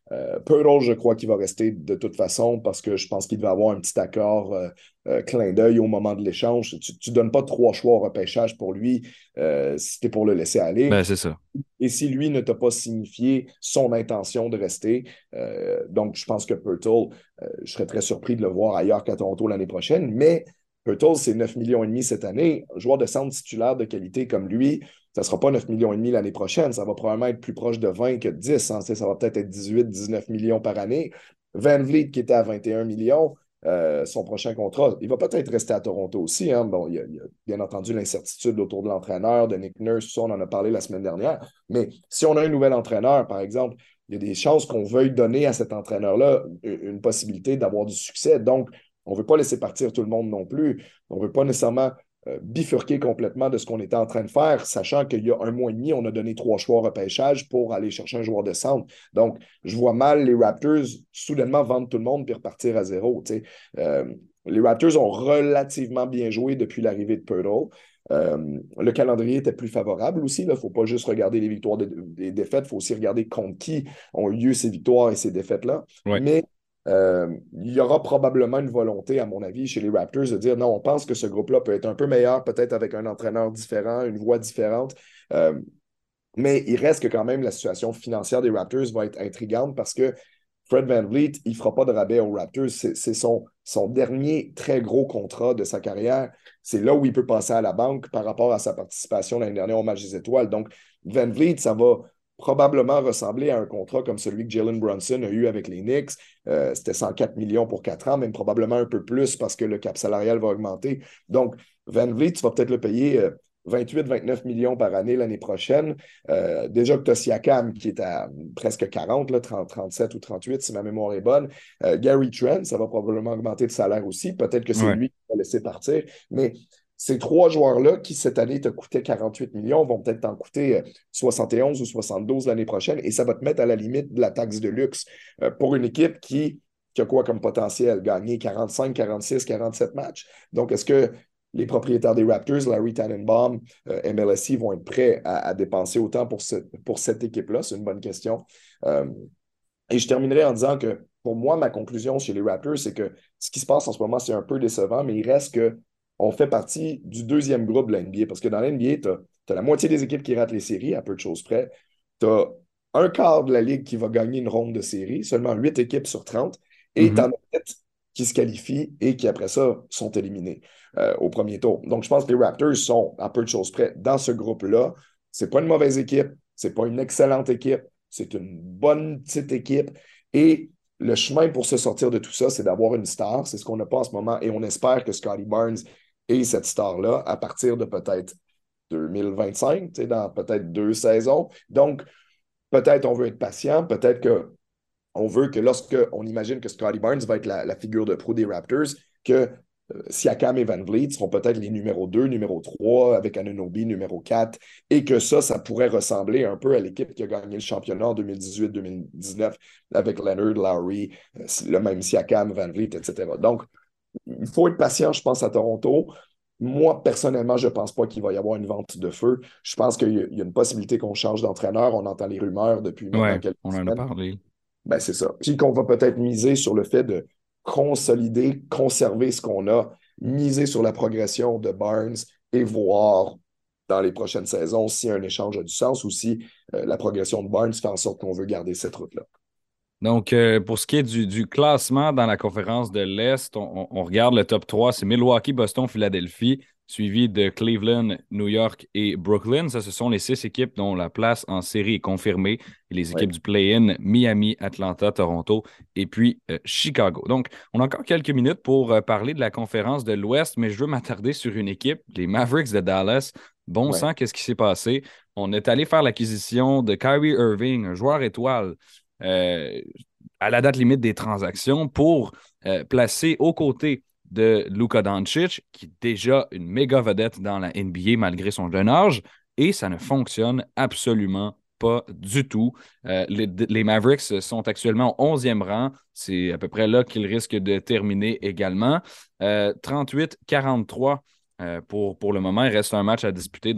Euh, Poeltl, je crois qu'il va rester de toute façon parce que je pense qu'il devait avoir un petit accord euh, euh, clin d'œil au moment de l'échange. Tu ne donnes pas trois choix au repêchage pour lui euh, si tu es pour le laisser aller. Ben, c'est ça. Et si lui ne t'a pas signifié son intention de rester, euh, donc je pense que Poeltl, euh, je serais très surpris de le voir ailleurs qu'à Toronto l'année prochaine, mais Poeltl, c'est neuf millions et demi cette année. Un joueur de centre titulaire de qualité comme lui, ça ne sera pas neuf millions et demi l'année prochaine. Ça va probablement être plus proche de vingt que de dix. Hein. Ça va peut-être être dix-huit, dix-neuf millions par année. Van Vliet, qui était à vingt et un millions, euh, son prochain contrat, il va peut-être rester à Toronto aussi. Hein. Bon, il y, a, il y a bien entendu l'incertitude autour de l'entraîneur, de Nick Nurse, tout ça, on en a parlé la semaine dernière. Mais si on a un nouvel entraîneur, par exemple, il y a des chances qu'on veuille donner à cet entraîneur-là une possibilité d'avoir du succès. Donc, on ne veut pas laisser partir tout le monde non plus. On ne veut pas nécessairement euh, bifurquer complètement de ce qu'on était en train de faire, sachant qu'il y a un mois et demi, on a donné trois choix au repêchage pour aller chercher un joueur de centre. Donc, je vois mal les Raptors soudainement vendre tout le monde puis repartir à zéro. Euh, les Raptors ont relativement bien joué depuis l'arrivée de Poeltl. Euh, le calendrier était plus favorable aussi. Il ne faut pas juste regarder les victoires et les défaites, il faut aussi regarder contre qui ont eu lieu ces victoires et ces défaites-là. Ouais. Mais euh, il y aura probablement une volonté, à mon avis, chez les Raptors de dire non, on pense que ce groupe-là peut être un peu meilleur, peut-être avec un entraîneur différent, une voix différente. Euh, mais il reste que quand même la situation financière des Raptors va être intrigante parce que Fred VanVleet, il ne fera pas de rabais aux Raptors. C'est, c'est son, son dernier très gros contrat de sa carrière. C'est là où il peut passer à la banque par rapport à sa participation l'année dernière au match des étoiles. Donc, VanVleet, ça va probablement ressembler à un contrat comme celui que Jalen Brunson a eu avec les Knicks. Euh, c'était cent quatre millions pour quatre ans, même probablement un peu plus parce que le cap salarial va augmenter. Donc, VanVleet, tu vas peut-être le payer euh, vingt-huit vingt-neuf millions par année l'année prochaine. Euh, déjà que tu as Siakam qui est à presque quarante, là, trente, trente-sept ou trente-huit, si ma mémoire est bonne. Euh, Gary Trent, ça va probablement augmenter de salaire aussi. Peut-être que c'est Ouais. lui qui va laisser partir. Mais ces trois joueurs-là qui, cette année, te coûtaient quarante-huit millions, vont peut-être t'en coûter soixante et onze ou soixante-douze l'année prochaine. Et ça va te mettre à la limite de la taxe de luxe euh, pour une équipe qui, qui a quoi comme potentiel? Gagner quarante-cinq, quarante-six, quarante-sept matchs. Donc, est-ce que les propriétaires des Raptors, Larry Tannenbaum, euh, M L S I, vont être prêts à, à dépenser autant pour, ce, pour cette équipe-là? C'est une bonne question. Euh, et je terminerai en disant que pour moi, ma conclusion chez les Raptors, c'est que ce qui se passe en ce moment, c'est un peu décevant, mais il reste que on fait partie du deuxième groupe de la N B A. Parce que dans la N B A, tu as la moitié des équipes qui ratent les séries, à peu de choses près. Tu as un quart de la ligue qui va gagner une ronde de série, seulement huit équipes sur trente, et tu en Mm-hmm. as sept qui se qualifient et qui, après ça, sont éliminés euh, au premier tour. Donc, je pense que les Raptors sont, à peu de choses près, dans ce groupe-là. C'est pas une mauvaise équipe, c'est pas une excellente équipe, c'est une bonne petite équipe. Et le chemin pour se sortir de tout ça, c'est d'avoir une star. C'est ce qu'on n'a pas en ce moment. Et on espère que Scottie Barnes ait cette star-là à partir de peut-être deux mille vingt-cinq, dans peut-être deux saisons. Donc, peut-être on veut être patient, peut-être que on veut que lorsqu'on imagine que Scottie Barnes va être la, la figure de pro des Raptors, que euh, Siakam et Van Vliet seront peut-être les numéro deux, numéro trois, avec Anunoby numéro quatre, et que ça, ça pourrait ressembler un peu à l'équipe qui a gagné le championnat en deux mille dix-huit deux mille dix-neuf avec Leonard, Lowry, euh, le même Siakam, Van Vliet, et cetera. Donc, il faut être patient, je pense, à Toronto. Moi, personnellement, je ne pense pas qu'il va y avoir une vente de feu. Je pense qu'il y a, il y a une possibilité qu'on change d'entraîneur. On entend les rumeurs depuis maintenant Ouais, quelques on en a semaines. parlé. Ben, c'est ça. Puis qu'on va peut-être miser sur le fait de consolider, conserver ce qu'on a, miser sur la progression de Barnes et voir dans les prochaines saisons si un échange a du sens ou si euh, la progression de Barnes fait en sorte qu'on veut garder cette route-là. Donc, euh, pour ce qui est du, du classement dans la conférence de l'Est, on, on- on regarde le top trois, c'est Milwaukee, Boston, Philadelphie, suivi de Cleveland, New York et Brooklyn. Ça, ce sont les six équipes dont la place en série est confirmée. Et les Ouais. équipes du play-in, Miami, Atlanta, Toronto et puis euh, Chicago. Donc, on a encore quelques minutes pour euh, parler de la conférence de l'Ouest, mais je veux m'attarder sur une équipe, les Mavericks de Dallas. Bon Ouais. sang, qu'est-ce qui s'est passé? On est allé faire l'acquisition de Kyrie Irving, un joueur étoile. Euh, à la date limite des transactions pour euh, placer aux côtés de Luka Doncic, qui est déjà une méga vedette dans la N B A malgré son jeune âge, et ça ne fonctionne absolument pas du tout. Euh, les, les Mavericks sont actuellement au onzième rang. C'est à peu près là qu'ils risquent de terminer également. Euh, trente-huit quarante-trois euh, pour, pour le moment. Il reste un match à disputer. Donc, bon,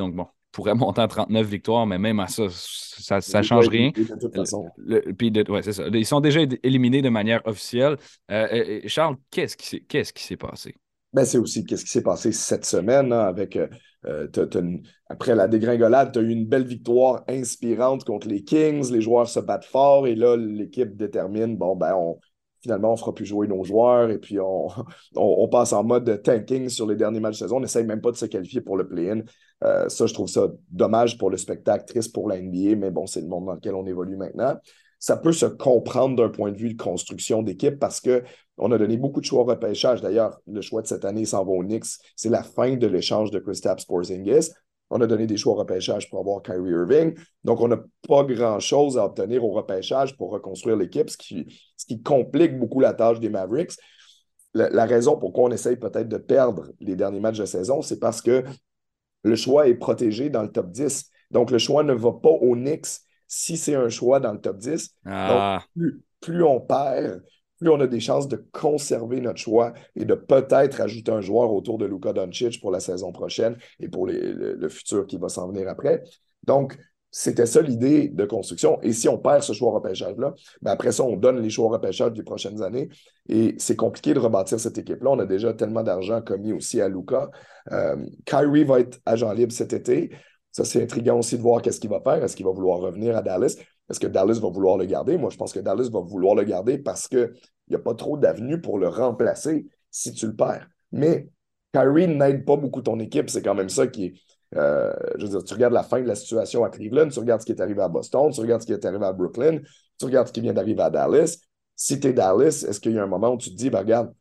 pourrait monter à trente-neuf victoires, mais même à ça, ça ne Il change doit être rien. éliminé de toute façon. Le, le- puis de- ouais, c'est ça. Ils sont déjà é- éliminés de manière officielle. Euh, euh, Charles, qu'est-ce qui s'est, qu'est-ce qui s'est passé? Ben, c'est aussi qu'est-ce qui s'est passé cette semaine hein, avec euh, euh, t'as- t'as une- après la dégringolade, tu as eu une belle victoire inspirante contre les Kings. Les joueurs se battent fort et là, l'équipe détermine bon, ben, on, finalement, on ne fera plus jouer nos joueurs et puis on, on, on passe en mode tanking sur les derniers matchs de saison. On n'essaye même pas de se qualifier pour le play-in. Euh, ça, je trouve ça dommage pour le spectacle, triste pour la N B A, mais bon, c'est le monde dans lequel on évolue maintenant. Ça peut se comprendre d'un point de vue de construction d'équipe parce que on a donné beaucoup de choix au repêchage. D'ailleurs, le choix de cette année s'en va au Knicks. C'est la fin de l'échange de Kristaps Porzingis. On a donné des choix au repêchage pour avoir Kyrie Irving. Donc, on n'a pas grand-chose à obtenir au repêchage pour reconstruire l'équipe, ce qui, ce qui complique beaucoup la tâche des Mavericks. La, la raison pourquoi on essaye peut-être de perdre les derniers matchs de saison, c'est parce que le choix est protégé dans le top dix. Donc, le choix ne va pas au Knicks si c'est un choix dans le top dix. Donc, Ah, plus, plus on perd, plus on a des chances de conserver notre choix et de peut-être ajouter un joueur autour de Luka Doncic pour la saison prochaine et pour les, le, le, futur qui va s'en venir après. Donc, c'était ça l'idée de construction. Et si on perd ce choix au repêchage-là, ben après ça, on donne les choix au repêchage des prochaines années. Et c'est compliqué de rebâtir cette équipe-là. On a déjà tellement d'argent commis aussi à Luka. Euh, Kyrie va être agent libre cet été. Ça, c'est intriguant aussi de voir qu'est-ce qu'il va faire. Est-ce qu'il va vouloir revenir à Dallas? Est-ce que Dallas va vouloir le garder? Moi, je pense que Dallas va vouloir le garder parce qu'il n'y a pas trop d'avenue pour le remplacer si tu le perds. Mais Kyrie n'aide pas beaucoup ton équipe. C'est quand même ça qui est. Euh, je veux dire, tu regardes la fin de la situation à Cleveland, tu regardes ce qui est arrivé à Boston, tu regardes ce qui est arrivé à Brooklyn, tu regardes ce qui vient d'arriver à Dallas. Si tu es Dallas, est-ce qu'il y a un moment où tu te dis, ben, regarde,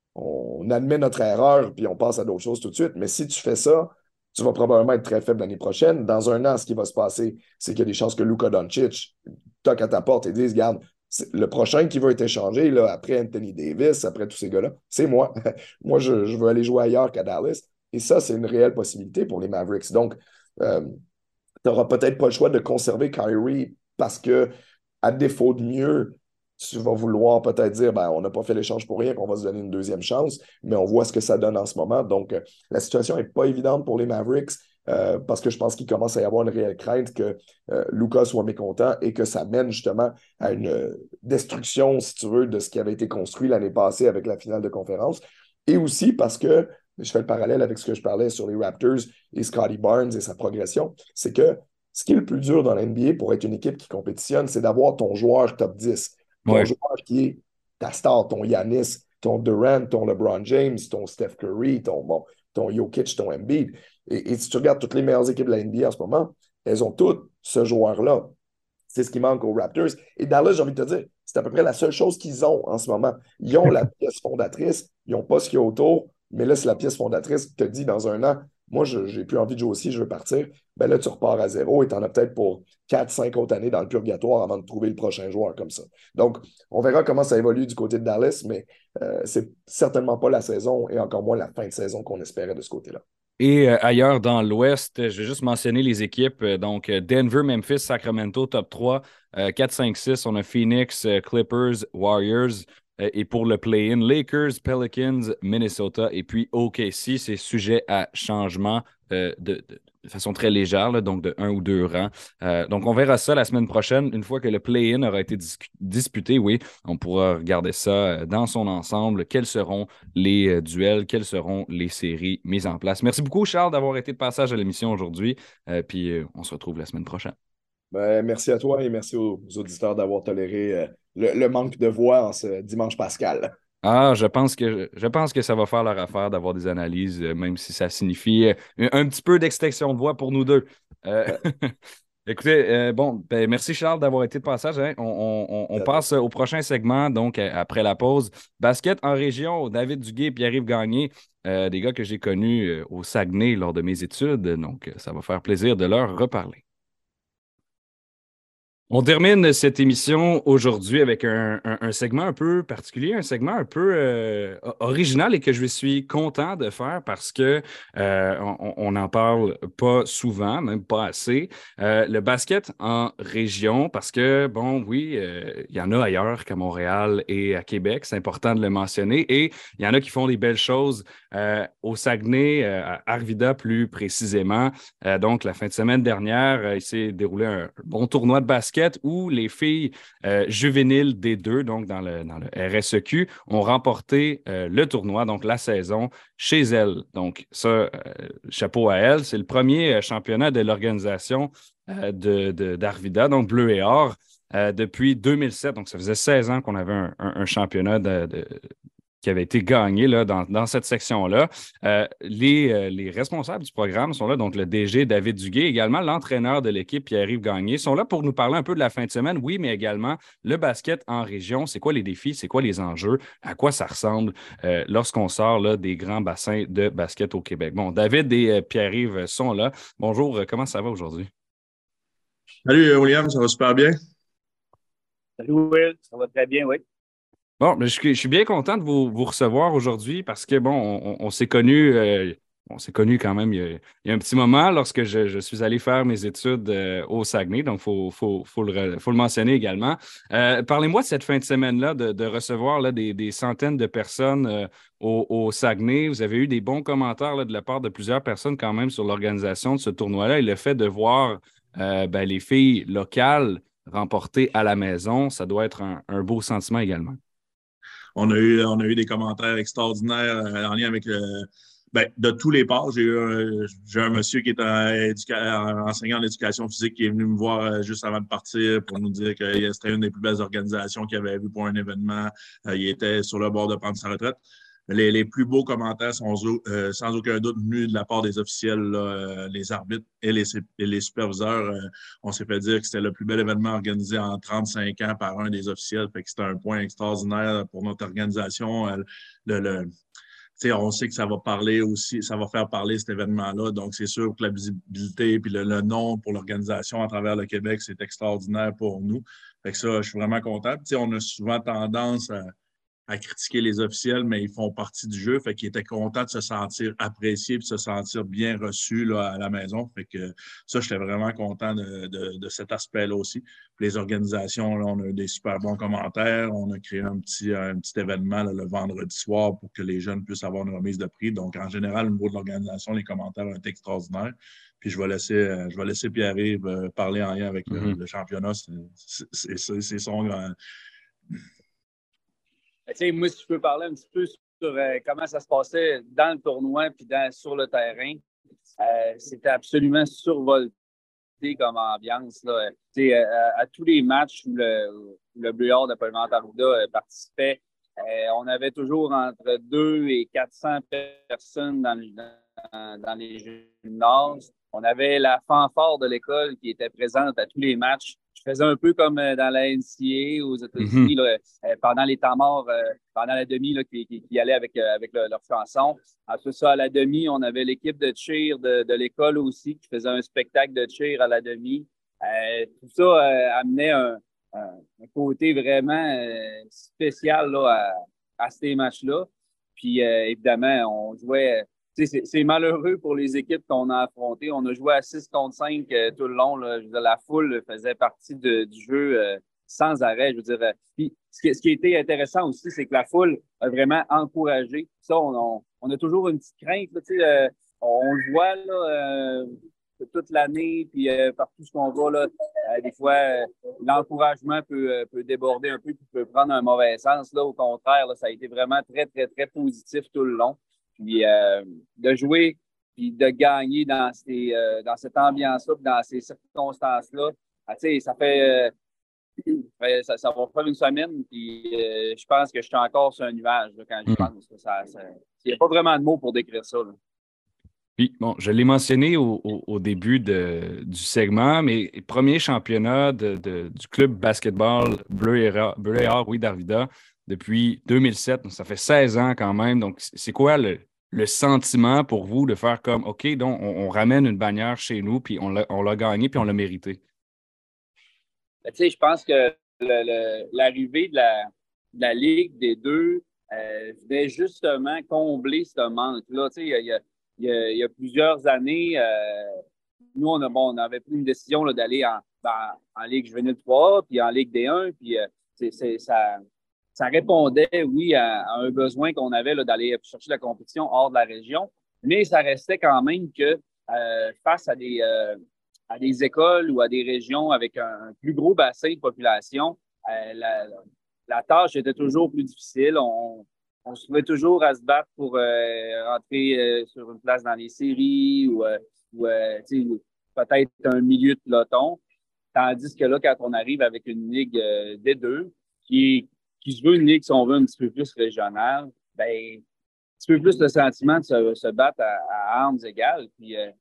on admet notre erreur puis on passe à d'autres choses tout de suite. Mais si tu fais ça, tu vas probablement être très faible l'année prochaine. Dans un an, ce qui va se passer, c'est qu'il y a des chances que Luka Doncic toque à ta porte et dise, regarde, le prochain qui va être échangé là, après Anthony Davis, après tous ces gars-là, c'est moi. moi, je, je, veux aller jouer ailleurs qu'à Dallas. Et ça, c'est une réelle possibilité pour les Mavericks. Donc, euh, tu n'auras peut-être pas le choix de conserver Kyrie parce que, à défaut de mieux, tu vas vouloir peut-être dire, ben, on n'a pas fait l'échange pour rien, qu'on va se donner une deuxième chance, mais on voit ce que ça donne en ce moment. Donc, euh, la situation n'est pas évidente pour les Mavericks euh, parce que je pense qu'il commence à y avoir une réelle crainte que euh, Luka soit mécontent et que ça mène justement à une euh, destruction, si tu veux, de ce qui avait été construit l'année passée avec la finale de conférence. Et aussi parce que, je fais le parallèle avec ce que je parlais sur les Raptors et Scotty Barnes et sa progression, c'est que ce qui est le plus dur dans la N B A pour être une équipe qui compétitionne, c'est d'avoir ton joueur top dix. Ton ouais. joueur qui est ta star, ton Giannis, ton Durant, ton LeBron James, ton Steph Curry, ton, bon, ton Jokic, ton Embiid. Et, et si tu regardes toutes les meilleures équipes de la N B A en ce moment, elles ont toutes ce joueur-là. C'est ce qui manque aux Raptors. Et Dallas, j'ai envie de te dire, c'est à peu près la seule chose qu'ils ont en ce moment. Ils ont la pièce fondatrice, ils n'ont pas ce qu'il y a autour, mais là, c'est la pièce fondatrice qui te dit dans un an, moi, je n'ai plus envie de jouer aussi, je veux partir. Ben là, tu repars à zéro et tu en as peut-être pour quatre, cinq autres années dans le purgatoire avant de trouver le prochain joueur comme ça. Donc, on verra comment ça évolue du côté de Dallas, mais euh, c'est certainement pas la saison et encore moins la fin de saison qu'on espérait de ce côté-là. Et euh, ailleurs dans l'Ouest, je vais juste mentionner les équipes. Euh, donc, euh, Denver, Memphis, Sacramento, top trois. Euh, quatre, cinq, six, on a Phoenix, euh, Clippers, Warriors. Euh, et pour le play-in, Lakers, Pelicans, Minnesota et puis O K C. C'est sujet à changement euh, de, de- de façon très légère, là, donc de un ou deux rangs. Euh, donc, on verra ça la semaine prochaine. Une fois que le play-in aura été discu- disputé, oui, on pourra regarder ça euh, dans son ensemble. Quels seront les euh, duels, quelles seront les séries mises en place. Merci beaucoup, Charles, d'avoir été de passage à l'émission aujourd'hui. Euh, puis euh, on se retrouve la semaine prochaine. Ben, merci à toi et merci aux, aux auditeurs d'avoir toléré euh, le, le manque de voix en ce dimanche pascal. Ah, je pense que je pense que ça va faire leur affaire d'avoir des analyses, euh, même si ça signifie euh, un, un petit peu d'extinction de voix pour nous deux. Euh, écoutez, euh, bon, ben, merci Charles d'avoir été de passage, hein. On, on- on- on Merci à toi. passe au prochain segment, donc euh, après la pause. Basket en région, David Duguay et Pierre-Yves Gagné, euh, des gars que j'ai connus euh, au Saguenay lors de mes études, donc euh, ça va faire plaisir de leur reparler. On termine cette émission aujourd'hui avec un, un- un segment un peu particulier, un segment un peu euh, original et que je suis content de faire parce que euh, on on n'en parle pas souvent, même pas assez. Euh, le basket en région, parce que, bon, oui, euh, il y en a ailleurs qu'à Montréal et à Québec, c'est important de le mentionner, et il y en a qui font des belles choses euh, au Saguenay, euh, à Arvida plus précisément. Euh, donc, la fin de semaine dernière, euh, il s'est déroulé un bon tournoi de basket où les filles euh, juvéniles D deux, donc dans le, dans le R S E Q, ont remporté euh, le tournoi, donc la saison, chez elles. Donc, ça, euh, chapeau à elles. C'est le premier euh, championnat de l'organisation euh, de, de, d'Arvida, donc bleu et or. Euh, depuis deux mille sept, donc ça faisait seize ans qu'on avait un, un, un championnat de, de, qui avait été gagné là, dans, dans cette section-là. Euh, les, euh, les responsables du programme sont là, donc le D G David Duguay, également l'entraîneur de l'équipe Pierre-Yves Gagné, sont là pour nous parler un peu de la fin de semaine, oui, mais également le basket en région. C'est quoi les défis, c'est quoi les enjeux, à quoi ça ressemble euh, lorsqu'on sort là, des grands bassins de basket au Québec. Bon, David et euh, Pierre-Yves sont là. Bonjour, euh, comment ça va aujourd'hui? Salut euh, William, ça va super bien? Salut Will, ça va très bien, oui. Bon, je, suis je suis bien content de vous, vous recevoir aujourd'hui parce que, bon, on, on s'est connus, euh, on s'est connus quand même il y a, il y a un petit moment lorsque je, je suis allé faire mes études euh, au Saguenay, donc il faut, faut, faut, le, faut le mentionner également. Euh, parlez-moi de cette fin de semaine-là, de, de recevoir là, des, des centaines de personnes euh, au, au Saguenay. Vous avez eu des bons commentaires là, de la part de plusieurs personnes quand même sur l'organisation de ce tournoi-là et le fait de voir euh, ben, les filles locales remporter à la maison, ça doit être un, un beau sentiment également. On a eu, on a eu des commentaires extraordinaires euh, en lien avec le, ben, de tous les parts. J'ai eu un, j'ai un monsieur qui est un, éduca- enseignant en éducation physique qui est venu me voir euh, juste avant de partir pour nous dire que c'était une des plus belles organisations qu'il avait vu pour un événement. Euh, il était sur le bord de prendre sa retraite. Les, les plus beaux commentaires sont euh, sans aucun doute venus de la part des officiels, là, euh, les arbitres et les, et les superviseurs. Euh, on s'est fait dire que c'était le plus bel événement organisé en trente-cinq ans par un des officiels. Fait que c'était un point extraordinaire pour notre organisation. Euh, le, le, on sait que ça va parler aussi, ça va faire parler cet événement-là. Donc, c'est sûr que la visibilité et le, le nom pour l'organisation à travers le Québec, c'est extraordinaire pour nous. Fait que ça, je suis vraiment content. Puis, on a souvent tendance à à critiquer les officiels, mais ils font partie du jeu. Fait qu'ils étaient contents de se sentir appréciés et de se sentir bien reçus là, à la maison. Fait que ça, j'étais vraiment content de, de, de cet aspect-là aussi. Puis les organisations, là, on a eu des super bons commentaires. On a créé un petit, un petit événement là, le vendredi soir pour que les jeunes puissent avoir une remise de prix. Donc, en général, au niveau de l'organisation, les commentaires ont été extraordinaires. Puis je vais laisser, je vais laisser Pierre-Yves parler en lien avec mm-hmm. le, le championnat. C'est, c'est, c'est son grand. T'sais, moi, si je peux parler un petit peu sur euh, comment ça se passait dans le tournoi puis sur le terrain, euh, c'était absolument survolté comme ambiance. Là. Euh, à, à tous les matchs où le, le Bleu de Paul-Arruda euh, participait, euh, on avait toujours entre deux et quatre cents personnes dans, le, dans, dans les gymnases. On avait la fanfare de l'école qui était présente à tous les matchs. Je faisais un peu comme dans la N C A A aux États-Unis, mm-hmm. là, pendant les temps morts, euh, pendant la demi, là, qui, qui, qui allait avec, euh, avec le, leur chanson. Après ça, à la demi, on avait l'équipe de cheer de, de l'école aussi qui faisait un spectacle de cheer à la demi. Euh, tout ça euh, amenait un, un, un côté vraiment euh, spécial là, à, à ces matchs-là. Puis, euh, évidemment, on jouait... C'est, c'est malheureux pour les équipes qu'on a affrontées. On a joué à six contre cinq euh, tout le long. Là. Je veux dire, la foule faisait partie de, du jeu euh, sans arrêt. Je veux dire, euh, puis, ce, qui, ce qui a été intéressant aussi, c'est que la foule a vraiment encouragé. Ça, on, on, on a toujours une petite crainte. Là, euh, on le voit là, euh, toute l'année, puis euh, partout ce qu'on va, là, euh, des fois, euh, l'encouragement peut, euh, peut déborder un peu, puis peut prendre un mauvais sens. Là, au contraire, là, ça a été vraiment très, très, très positif tout le long. Puis euh, de jouer puis de gagner dans, ces, euh, dans cette ambiance-là, dans ces circonstances-là, ah, ça fait euh, ça, ça va faire une semaine, puis euh, je pense que je suis encore sur un nuage là, quand j'y pense. Il n'y a pas vraiment de mots pour décrire ça. Là. Puis, bon, je l'ai mentionné au, au, au début de, du segment, mais premier championnat de, de, du club basketball Bleu et Or, Bleu et Or, oui, d'Arvida, depuis deux mille sept. Donc, ça fait seize ans quand même. Donc, c'est quoi le, le sentiment pour vous de faire comme, OK, donc on, on ramène une bannière chez nous, puis on l'a, on l'a gagné, puis on l'a mérité? Ben, tu sais, je pense que le- le- l'arrivée de la, de la Ligue des deux euh, venait justement combler ce manque-là. Tu sais, il y a, il y a- il y a- il y a plusieurs années, euh, nous, on, a, bon, on avait pris une décision là, d'aller en, en, en Ligue juvénile trois, puis en Ligue D un, puis euh, c'est, c'est- ça, ça répondait, oui, à, à un besoin qu'on avait là, d'aller chercher la compétition hors de la région, mais ça restait quand même que euh, face à des, euh, à des écoles ou à des régions avec un, plus gros bassin de population, euh, la, la tâche était toujours plus difficile. On, on se trouvait toujours à se battre pour euh, rentrer euh, sur une place dans les séries ou, euh, ou euh, peut-être un milieu de peloton. Tandis que là, quand on arrive avec une ligue euh, D deux, qui, qui se veut une ligue, si on veut, un petit peu plus régionale, ben, un petit peu plus le sentiment de se, se battre à, à armes égales. Puis, euh,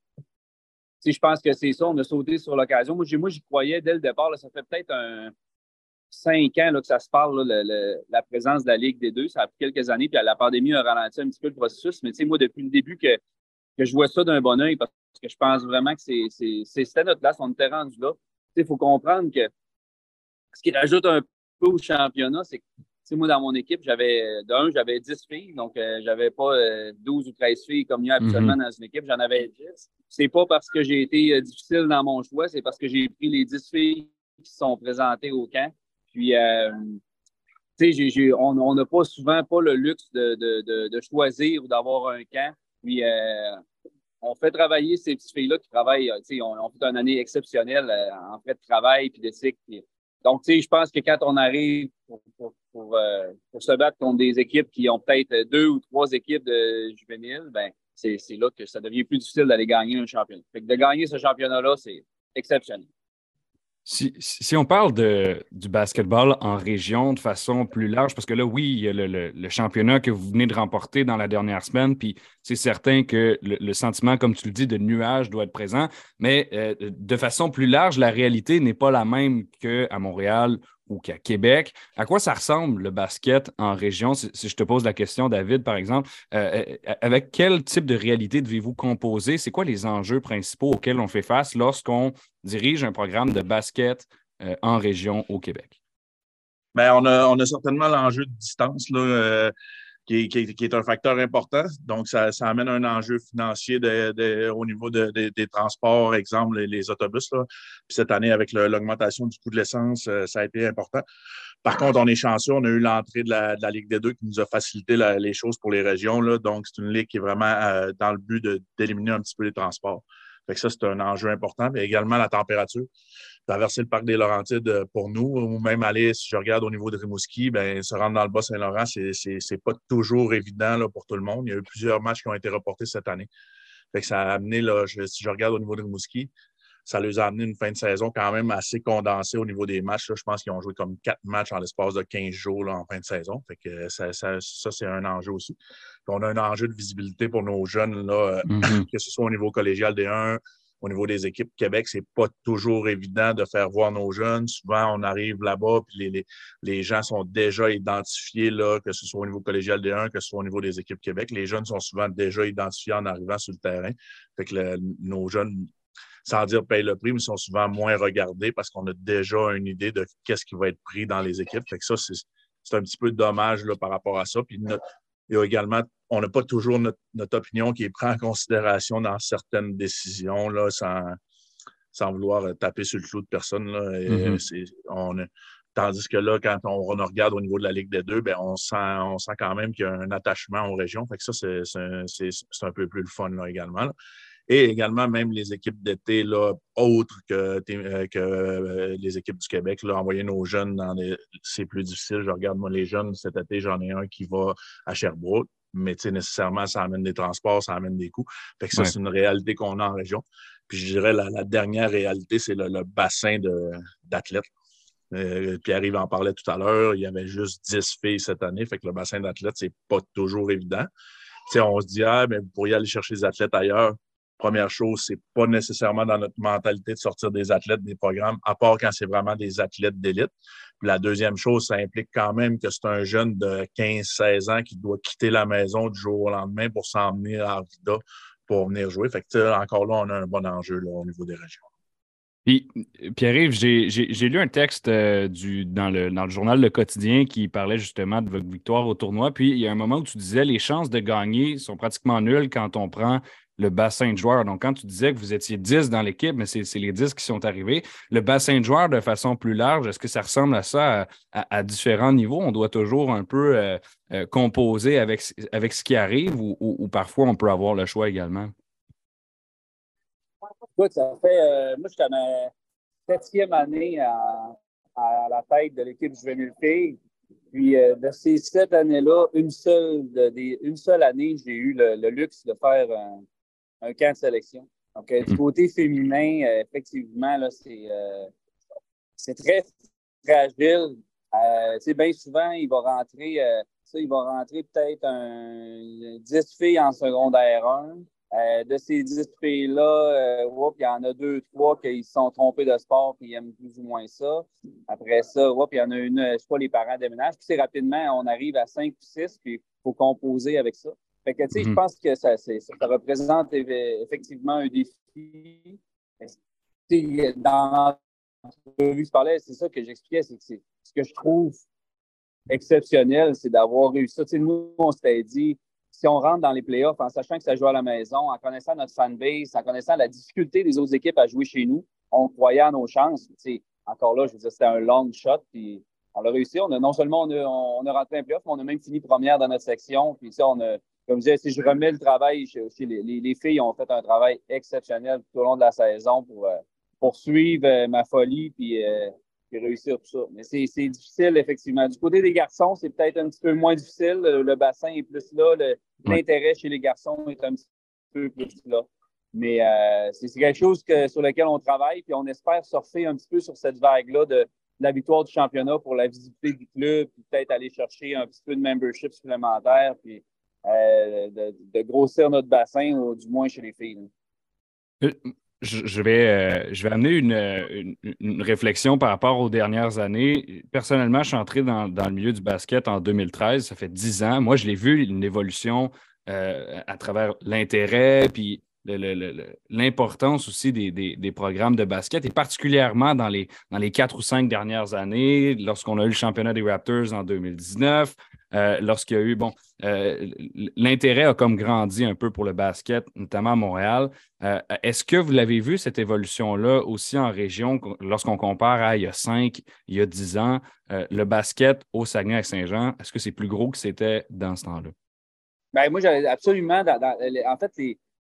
je pense que c'est ça, on a sauté sur l'occasion. Moi, moi, j'y croyais dès le départ. Là, ça fait peut-être un cinq ans là, que ça se parle, là, le, le, la présence de la Ligue des deux. Ça a pris quelques années, puis la pandémie a ralenti un petit peu le processus. Mais moi, depuis le début que, que je vois ça d'un bon oeil, parce que je pense vraiment que c'est, c'est, c'est, c'était notre place, on était rendu là. Il faut comprendre que ce qui rajoute un peu au championnat, c'est que moi, dans mon équipe, j'avais d'un, j'avais dix filles, donc euh, j'avais pas euh, douze ou treize filles comme il y a habituellement Mm-hmm. dans une équipe, j'en avais dix. C'est pas parce que j'ai été euh, difficile dans mon choix, c'est parce que j'ai pris les dix filles qui se sont présentées au camp. Puis, euh, tu sais, on n'a pas souvent pas le luxe de, de, de, de choisir ou d'avoir un camp. Puis, euh, on fait travailler ces petites filles-là qui travaillent, tu sais, on, on fait une année exceptionnelle euh, en fait de travail puis d'éthique. Puis, donc, tu sais, je pense que quand on arrive pour, pour, pour, euh, pour se battre contre des équipes qui ont peut-être deux ou trois équipes de juvéniles, ben c'est là que ça devient plus difficile d'aller gagner un championnat. Fait que de gagner ce championnat-là, c'est exceptionnel. Si, si on parle de, du basketball en région de façon plus large, parce que là, oui, il y a le, le, le championnat que vous venez de remporter dans la dernière semaine, puis c'est certain que le, le sentiment, comme tu le dis, de nuage doit être présent, mais euh, de façon plus large, la réalité n'est pas la même qu'à Montréal ou qu'à Québec. À quoi ça ressemble le basket en région? Si, si je te pose la question, David, par exemple, euh, avec quel type de réalité devez-vous composer? C'est quoi les enjeux principaux auxquels on fait face lorsqu'on dirige un programme de basket euh, en région au Québec? Bien, on a, on a certainement l'enjeu de distance là, euh, qui, est, qui, est, qui est un facteur important. Donc, ça, ça amène un enjeu financier de, de, au niveau de, de, des transports, exemple, les, les autobus. Là. Puis cette année, avec l'augmentation du coût de l'essence, euh, ça a été important. Par contre, on est chanceux, on a eu l'entrée de la, de la Ligue des deux qui nous a facilité la, les choses pour les régions. Là. Donc, c'est une ligue qui est vraiment euh, dans le but d'éliminer un petit peu les transports. Fait que ça, c'est un enjeu important. Mais également la température. Traverser le parc des Laurentides pour nous, ou même aller, si je regarde au niveau de Rimouski, ben, se rendre dans le Bas-Saint-Laurent, c'est, c'est, c'est pas toujours évident là, pour tout le monde. Il y a eu plusieurs matchs qui ont été reportés cette année. Fait que ça a amené, là, je, si je regarde au niveau de Rimouski, ça les a amené une fin de saison quand même assez condensée au niveau des matchs. Là. Je pense qu'ils ont joué comme quatre matchs en l'espace de quinze jours là, en fin de saison. Fait que ça, ça, ça c'est un enjeu aussi. Puis on a un enjeu de visibilité pour nos jeunes, là, Mm-hmm. que ce soit au niveau collégial D un, au niveau des équipes Québec, c'est pas toujours évident de faire voir nos jeunes. Souvent, on arrive là-bas, puis les, les, les gens sont déjà identifiés, là, que ce soit au niveau collégial D un, que ce soit au niveau des équipes Québec. Les jeunes sont souvent déjà identifiés en arrivant sur le terrain. Fait que le, nos jeunes, sans dire paye le prix, mais sont souvent moins regardés parce qu'on a déjà une idée de qu'est-ce qui va être pris dans les équipes. Fait que ça, c'est, c'est un petit peu dommage là, par rapport à ça. Puis notre, il y a également, on n'a pas toujours notre, notre opinion qui est prise en considération dans certaines décisions, là, sans, sans vouloir taper sur le clou de personne. Là. Et Mm-hmm. c'est, on, tandis que là, quand on, on regarde au niveau de la Ligue des deux, ben, on, sent, on sent quand même qu'il y a un attachement aux régions. Fait que ça, c'est, c'est, c'est, c'est un peu plus le fun là, également. Là. Et également, même les équipes d'été là, autres que, que euh, les équipes du Québec, là, envoyer nos jeunes dans des. C'est plus difficile. Je regarde, moi, les jeunes, cet été, j'en ai un qui va à Sherbrooke, mais nécessairement, ça amène des transports, ça amène des coûts. Fait que ça, ouais. C'est une réalité qu'on a en région. Puis je dirais, la, la dernière réalité, c'est le, le bassin d'athlètes. Euh, Pierre-Yves en parlait tout à l'heure, il y avait juste dix filles cette année, fait que le bassin d'athlètes, c'est pas toujours évident. T'sais, on se dit, ah, mais vous pourriez aller chercher des athlètes ailleurs. Première chose, c'est pas nécessairement dans notre mentalité de sortir des athlètes des programmes, à part quand c'est vraiment des athlètes d'élite. Puis la deuxième chose, ça implique quand même que c'est un jeune de quinze seize ans qui doit quitter la maison du jour au lendemain pour s'emmener à Arvida pour venir jouer. Fait que encore là, on a un bon enjeu là, au niveau des régions. Puis, Pierre-Yves, j'ai, j'ai, j'ai lu un texte euh, du, dans le, dans le journal Le Quotidien qui parlait justement de votre victoire au tournoi. Puis, il y a un moment où tu disais les chances de gagner sont pratiquement nulles quand on prend le bassin de joueurs. Donc, quand tu disais que vous étiez dix dans l'équipe, mais c'est, c'est les dix qui sont arrivés, le bassin de joueurs de façon plus large, est-ce que ça ressemble à ça à, à- à différents niveaux? On doit toujours un peu euh, euh, composer avec, avec ce qui arrive ou, ou- ou parfois on peut avoir le choix également? Écoute, ça fait, euh, moi, je suis à ma septième année à, à la tête de l'équipe juvénile filles. Puis, euh, de ces sept années-là, une seule, de- des- une seule année, j'ai eu le, le luxe de faire un, un camp de sélection. Donc, euh, du Mhm. côté féminin, euh, effectivement, là, c'est euh, c'est très fragile. Euh, tu sais, bien souvent, il va rentrer, euh, ça, il va rentrer peut-être un dix filles en secondaire un. Euh, de ces dix filles-là, euh, whoop, il y en a deux, trois qui se sont trompés de sport et ils aiment plus ou moins ça. Après ça, whoop, il y en a une, je sais pas, les parents déménagent. Puis c'est rapidement, on arrive à cinq ou six, puis il faut composer avec ça. Fait que, tu sais, je Mhm. pense que ça, c'est, ça représente effectivement un défi. Tu sais, dans l'entrevue que je parlais, c'est ça que j'expliquais, c'est que c'est, ce que je trouve exceptionnel, c'est d'avoir réussi ça. Tu sais, nous, on s'était dit, si on rentre dans les playoffs en sachant que ça joue à la maison, en connaissant notre fanbase, en connaissant la difficulté des autres équipes à jouer chez nous, on croyait à nos chances. Tu sais, encore là, je veux dire, c'était un long shot, puis on l'a réussi. On a, non seulement on a, on a rentré un playoff, mais on a même fini première dans notre section. Puis ça, on a, comme je disais, si je remets le travail, chez, chez les, les, les, filles ont fait un travail exceptionnel tout au long de la saison pour euh, poursuivre euh, ma folie, puis euh, puis réussir tout ça. Mais c'est, c'est difficile, effectivement. Du côté des garçons, c'est peut-être un petit peu moins difficile. Le, le bassin est plus là. Le, Ouais. l'intérêt chez les garçons est un petit peu plus là. Mais euh, c'est, c'est quelque chose que, sur lequel on travaille, puis on espère surfer un petit peu sur cette vague-là de, de la victoire du championnat pour la visibilité du club, puis peut-être aller chercher un petit peu de membership supplémentaire, puis euh, de, de grossir notre bassin, ou du moins chez les filles. Là. Euh, Je je vais, euh, je vais amener une, une- une réflexion par rapport aux dernières années. Personnellement, je suis entré dans, dans le milieu du basket en deux mille treize. Ça fait dix ans. Moi, je l'ai vu, une évolution euh, à travers l'intérêt, puis le- le- le- le- l'importance aussi des, des- des programmes de basket, et particulièrement dans les, dans les quatre ou cinq dernières années, lorsqu'on a eu le championnat des Raptors en deux mille dix-neuf, euh, lorsqu'il y a eu, bon, euh, l'intérêt a comme grandi un peu pour le basket, notamment à Montréal. Euh, est-ce que vous l'avez vu, cette évolution-là, aussi en région, lorsqu'on compare à il y a cinq, il y a dix ans, euh, le basket au Saguenay-Lac-Saint-Jean, est-ce que c'est plus gros que c'était dans ce temps-là? Ben, moi, j'avais absolument. Dans, dans, en fait, les,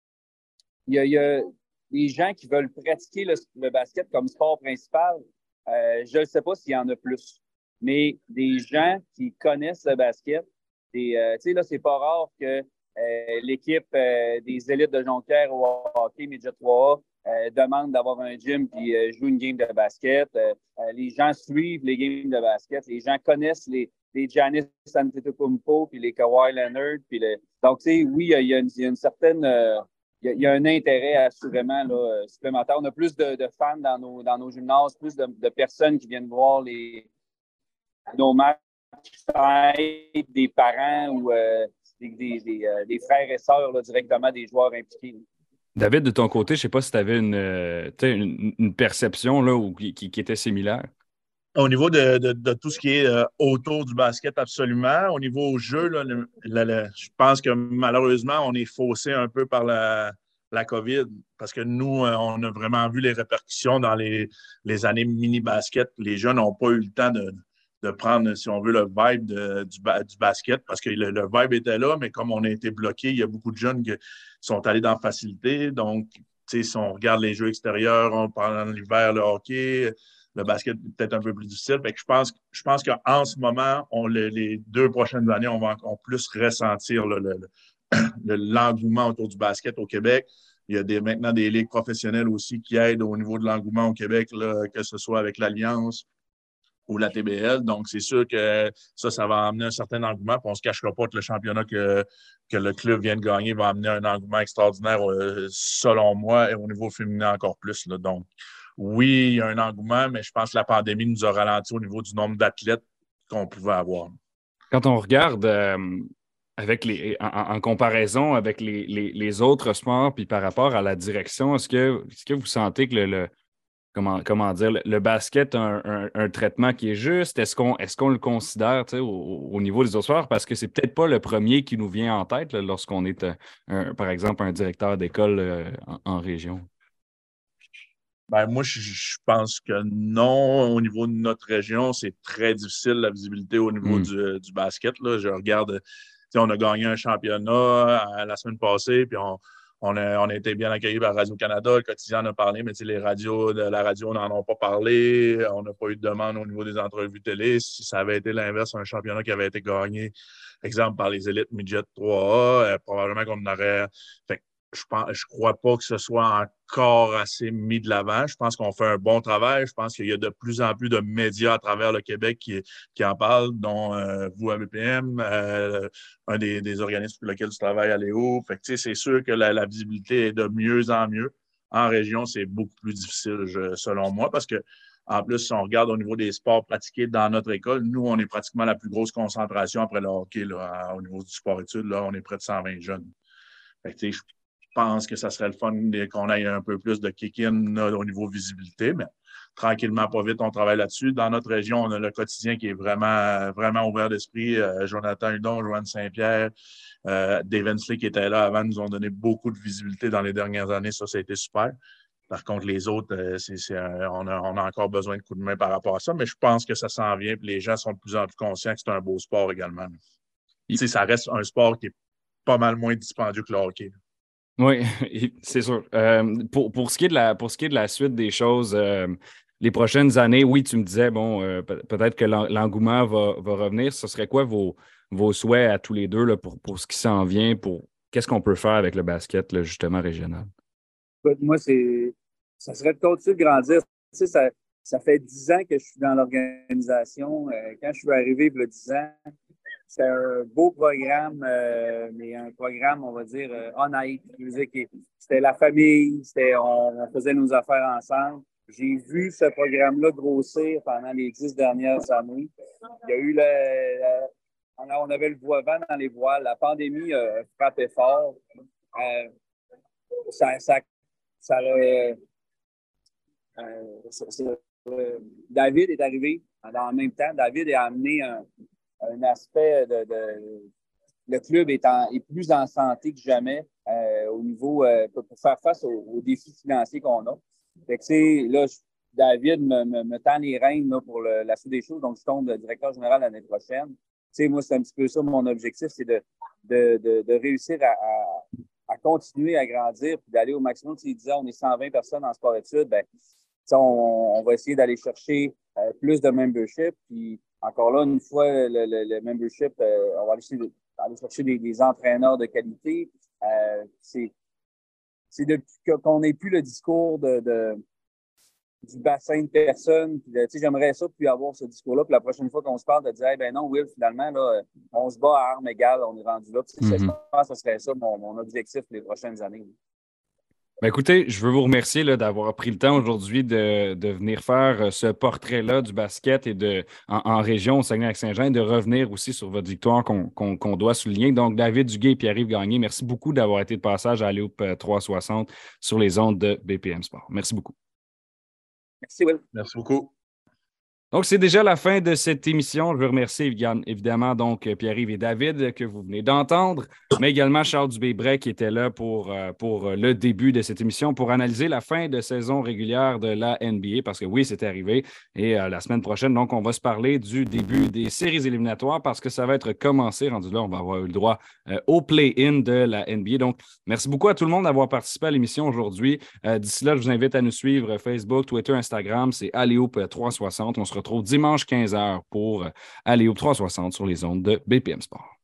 il y a, il y a des gens qui veulent pratiquer le, le basket comme sport principal. Euh, je ne sais pas s'il y en a plus, mais des gens qui connaissent le basket, des, euh, tu sais, là, c'est pas rare que euh, l'équipe euh, des élites de Jonquière au hockey Midget trois A euh, demande d'avoir un gym puis euh, joue une game de basket. Euh, euh, les gens suivent les games de basket. Les gens connaissent les, les Giannis Antetokounmpo puis les Kawhi Leonard. Puis le... Donc, tu sais, oui, il y, y, a une certaine... Euh, il y, y, a un intérêt assurément là, supplémentaire. On a plus de, de fans dans nos, dans nos gymnases, plus de, de personnes qui viennent voir les, nos matchs, des parents ou euh, des, des, des, euh, des frères et sœurs là, directement des joueurs impliqués. David, de ton côté, je ne sais pas si tu avais une, euh, une, une perception là, ou, qui, qui était similaire. Au niveau de, de, de tout ce qui est euh, autour du basket, absolument. Au niveau jeu, là, le, le, le, je pense que malheureusement, on est faussé un peu par la, la COVID parce que nous, euh, on a vraiment vu les répercussions dans les, les années mini-basket. Les jeunes n'ont pas eu le temps de, de prendre, si on veut, le vibe de, du, du basket parce que le, le vibe était là, mais comme on a été bloqué, il y a beaucoup de jeunes qui sont allés dans la facilité. Donc, si on regarde les jeux extérieurs, on, pendant l'hiver, le hockey, le basket est peut-être un peu plus difficile. Fait que je pense, je pense qu'en ce moment, on, les, les deux prochaines années, on va encore plus ressentir le, le, le, l'engouement autour du basket au Québec. Il y a des, maintenant des ligues professionnelles aussi qui aident au niveau de l'engouement au Québec, là, que ce soit avec l'Alliance ou la T B L. Donc, c'est sûr que ça, ça va amener un certain engouement. Puis on ne se cachera pas que le championnat que, que le club vient de gagner va amener un engouement extraordinaire, euh, selon moi, et au niveau féminin encore plus. Là. Donc, oui, il y a un engouement, mais je pense que la pandémie nous a ralenti au niveau du nombre d'athlètes qu'on pouvait avoir. Quand on regarde euh, avec les, en, en comparaison avec les, les, les, autres sports, puis par rapport à la direction, est-ce que, est-ce que vous sentez que le, le, comment, comment dire, le, le basket a un, un, un traitement qui est juste? Est-ce qu'on, est-ce qu'on le considère au, au niveau des autres sports? Parce que c'est peut-être pas le premier qui nous vient en tête là, lorsqu'on est, euh, un, par exemple, un directeur d'école euh, en, en région. Ben, moi, je, je pense que non. Au niveau de notre région, c'est très difficile la visibilité au niveau Mm. du, du basket. Là. Je regarde, on a gagné un championnat à, la semaine passée, puis on, on, a, on a été bien accueillis par Radio-Canada. Le quotidien en a parlé, mais les radios de la radio n'en ont pas parlé. On n'a pas eu de demande au niveau des entrevues télé. Si ça avait été l'inverse, un championnat qui avait été gagné, exemple, par les élites midget trois A, euh, probablement qu'on aurait. Fait, Je pense, je crois pas que ce soit encore assez mis de l'avant. Je pense qu'on fait un bon travail. Je pense qu'il y a de plus en plus de médias à travers le Québec qui, qui en parlent, dont euh, vous à B P M, euh, un des, des organismes pour lesquels tu travailles à Léo. Fait que, c'est sûr que la, la visibilité est de mieux en mieux. En région, c'est beaucoup plus difficile, je, selon moi, parce que en plus, si on regarde au niveau des sports pratiqués dans notre école, nous, on est pratiquement la plus grosse concentration après le hockey là, au niveau du sport-études. Là, on est près de cent vingt jeunes. Fait que, je pense que ça serait le fun qu'on ait un peu plus de kick-in au niveau visibilité, mais tranquillement, pas vite, on travaille là-dessus. Dans notre région, on a le quotidien qui est vraiment, vraiment ouvert d'esprit. Euh, Jonathan Hudon, Joanne Saint-Pierre, euh, Dave Hensley qui était là avant nous ont donné beaucoup de visibilité dans les dernières années. Ça, ça a été super. Par contre, les autres, euh, c'est, c'est, euh, on, a, on a encore besoin de coups de main par rapport à ça, mais je pense que ça s'en vient et les gens sont de plus en plus conscients que c'est un beau sport également. Il... Ça reste un sport qui est pas mal moins dispendieux que le hockey. Oui, c'est sûr. Euh, pour, pour, ce qui est de la, pour ce qui est de la suite des choses, euh, les prochaines années, oui, tu me disais, bon, euh, pe- peut-être que l'en- l'engouement va, va revenir. Ce serait quoi vos, vos souhaits à tous les deux là, pour, pour ce qui s'en vient, pour qu'est-ce qu'on peut faire avec le basket, là, justement, régional? Moi, c'est, ça serait de continuer de grandir. Tu sais, ça, ça fait dix ans que je suis dans l'organisation. Euh, quand je suis arrivé, il y a dix ans, c'était un beau programme, euh, mais un programme, on va dire, euh, honnête. Je veux dire, c'était la famille, c'était, on, on faisait nos affaires ensemble. J'ai vu ce programme-là grossir pendant les dix dernières années. Il y a eu le, le on avait le vent dans les voiles. La pandémie a frappé fort. Euh, ça, ça, ça, euh, euh, ça, ça euh, David est arrivé en même temps. David a amené un, un aspect de, de. Le club est, en, est plus en santé que jamais euh, au niveau euh, pour faire face aux, aux défis financiers qu'on a. Fait que, là, je, David me, me, me tend les rênes là, pour le, la suite des choses, donc je tombe directeur général l'année prochaine. T'sais, moi, c'est un petit peu ça mon objectif, c'est de, de, de, de réussir à, à, à continuer à grandir puis d'aller au maximum. Tu disais, on est cent vingt personnes en sport-études, ben, on, on va essayer d'aller chercher euh, plus de membership. Puis encore là, une fois le, le, le membership, euh, on va aller, aller chercher des, des entraîneurs de qualité. Euh, c'est, c'est depuis qu'on n'ait plus le discours de, de, du bassin de personnes. Puis, j'aimerais ça, puis avoir ce discours-là. Puis la prochaine fois qu'on se parle, de dire hey, ben non, Will, finalement, là, on se bat à armes égales, on est rendu là. Puis, mm-hmm. Je pense que ce serait ça mon, mon objectif pour les prochaines années. Ben écoutez, je veux vous remercier là, d'avoir pris le temps aujourd'hui de, de venir faire ce portrait-là du basket et de, en, en région au Saguenay-Lac-Saint-Jean et de revenir aussi sur votre victoire qu'on, qu'on, qu'on doit souligner. Donc, David Duguay et Pierre-Yves Gagné, merci beaucoup d'avoir été de passage à Alley-Oop trois cent soixante sur les ondes de B P M Sport. Merci beaucoup. Merci, Will. Merci beaucoup. Donc, c'est déjà la fin de cette émission. Je veux remercier évidemment donc Pierre-Yves et David que vous venez d'entendre, mais également Charles Dubé-Bray qui était là pour, pour le début de cette émission pour analyser la fin de saison régulière de la N B A parce que oui, c'était arrivé. Et euh, la semaine prochaine, donc, on va se parler du début des séries éliminatoires parce que ça va être commencé. Rendu là, on va avoir eu le droit euh, au play-in de la N B A. Donc, merci beaucoup à tout le monde d'avoir participé à l'émission aujourd'hui. Euh, d'ici là, je vous invite à nous suivre Facebook, Twitter, Instagram. C'est Alley-Oop trois cent soixante. On se retrouve dimanche quinze heures pour Alley-Oop trois cent soixante sur les ondes de B P M Sport.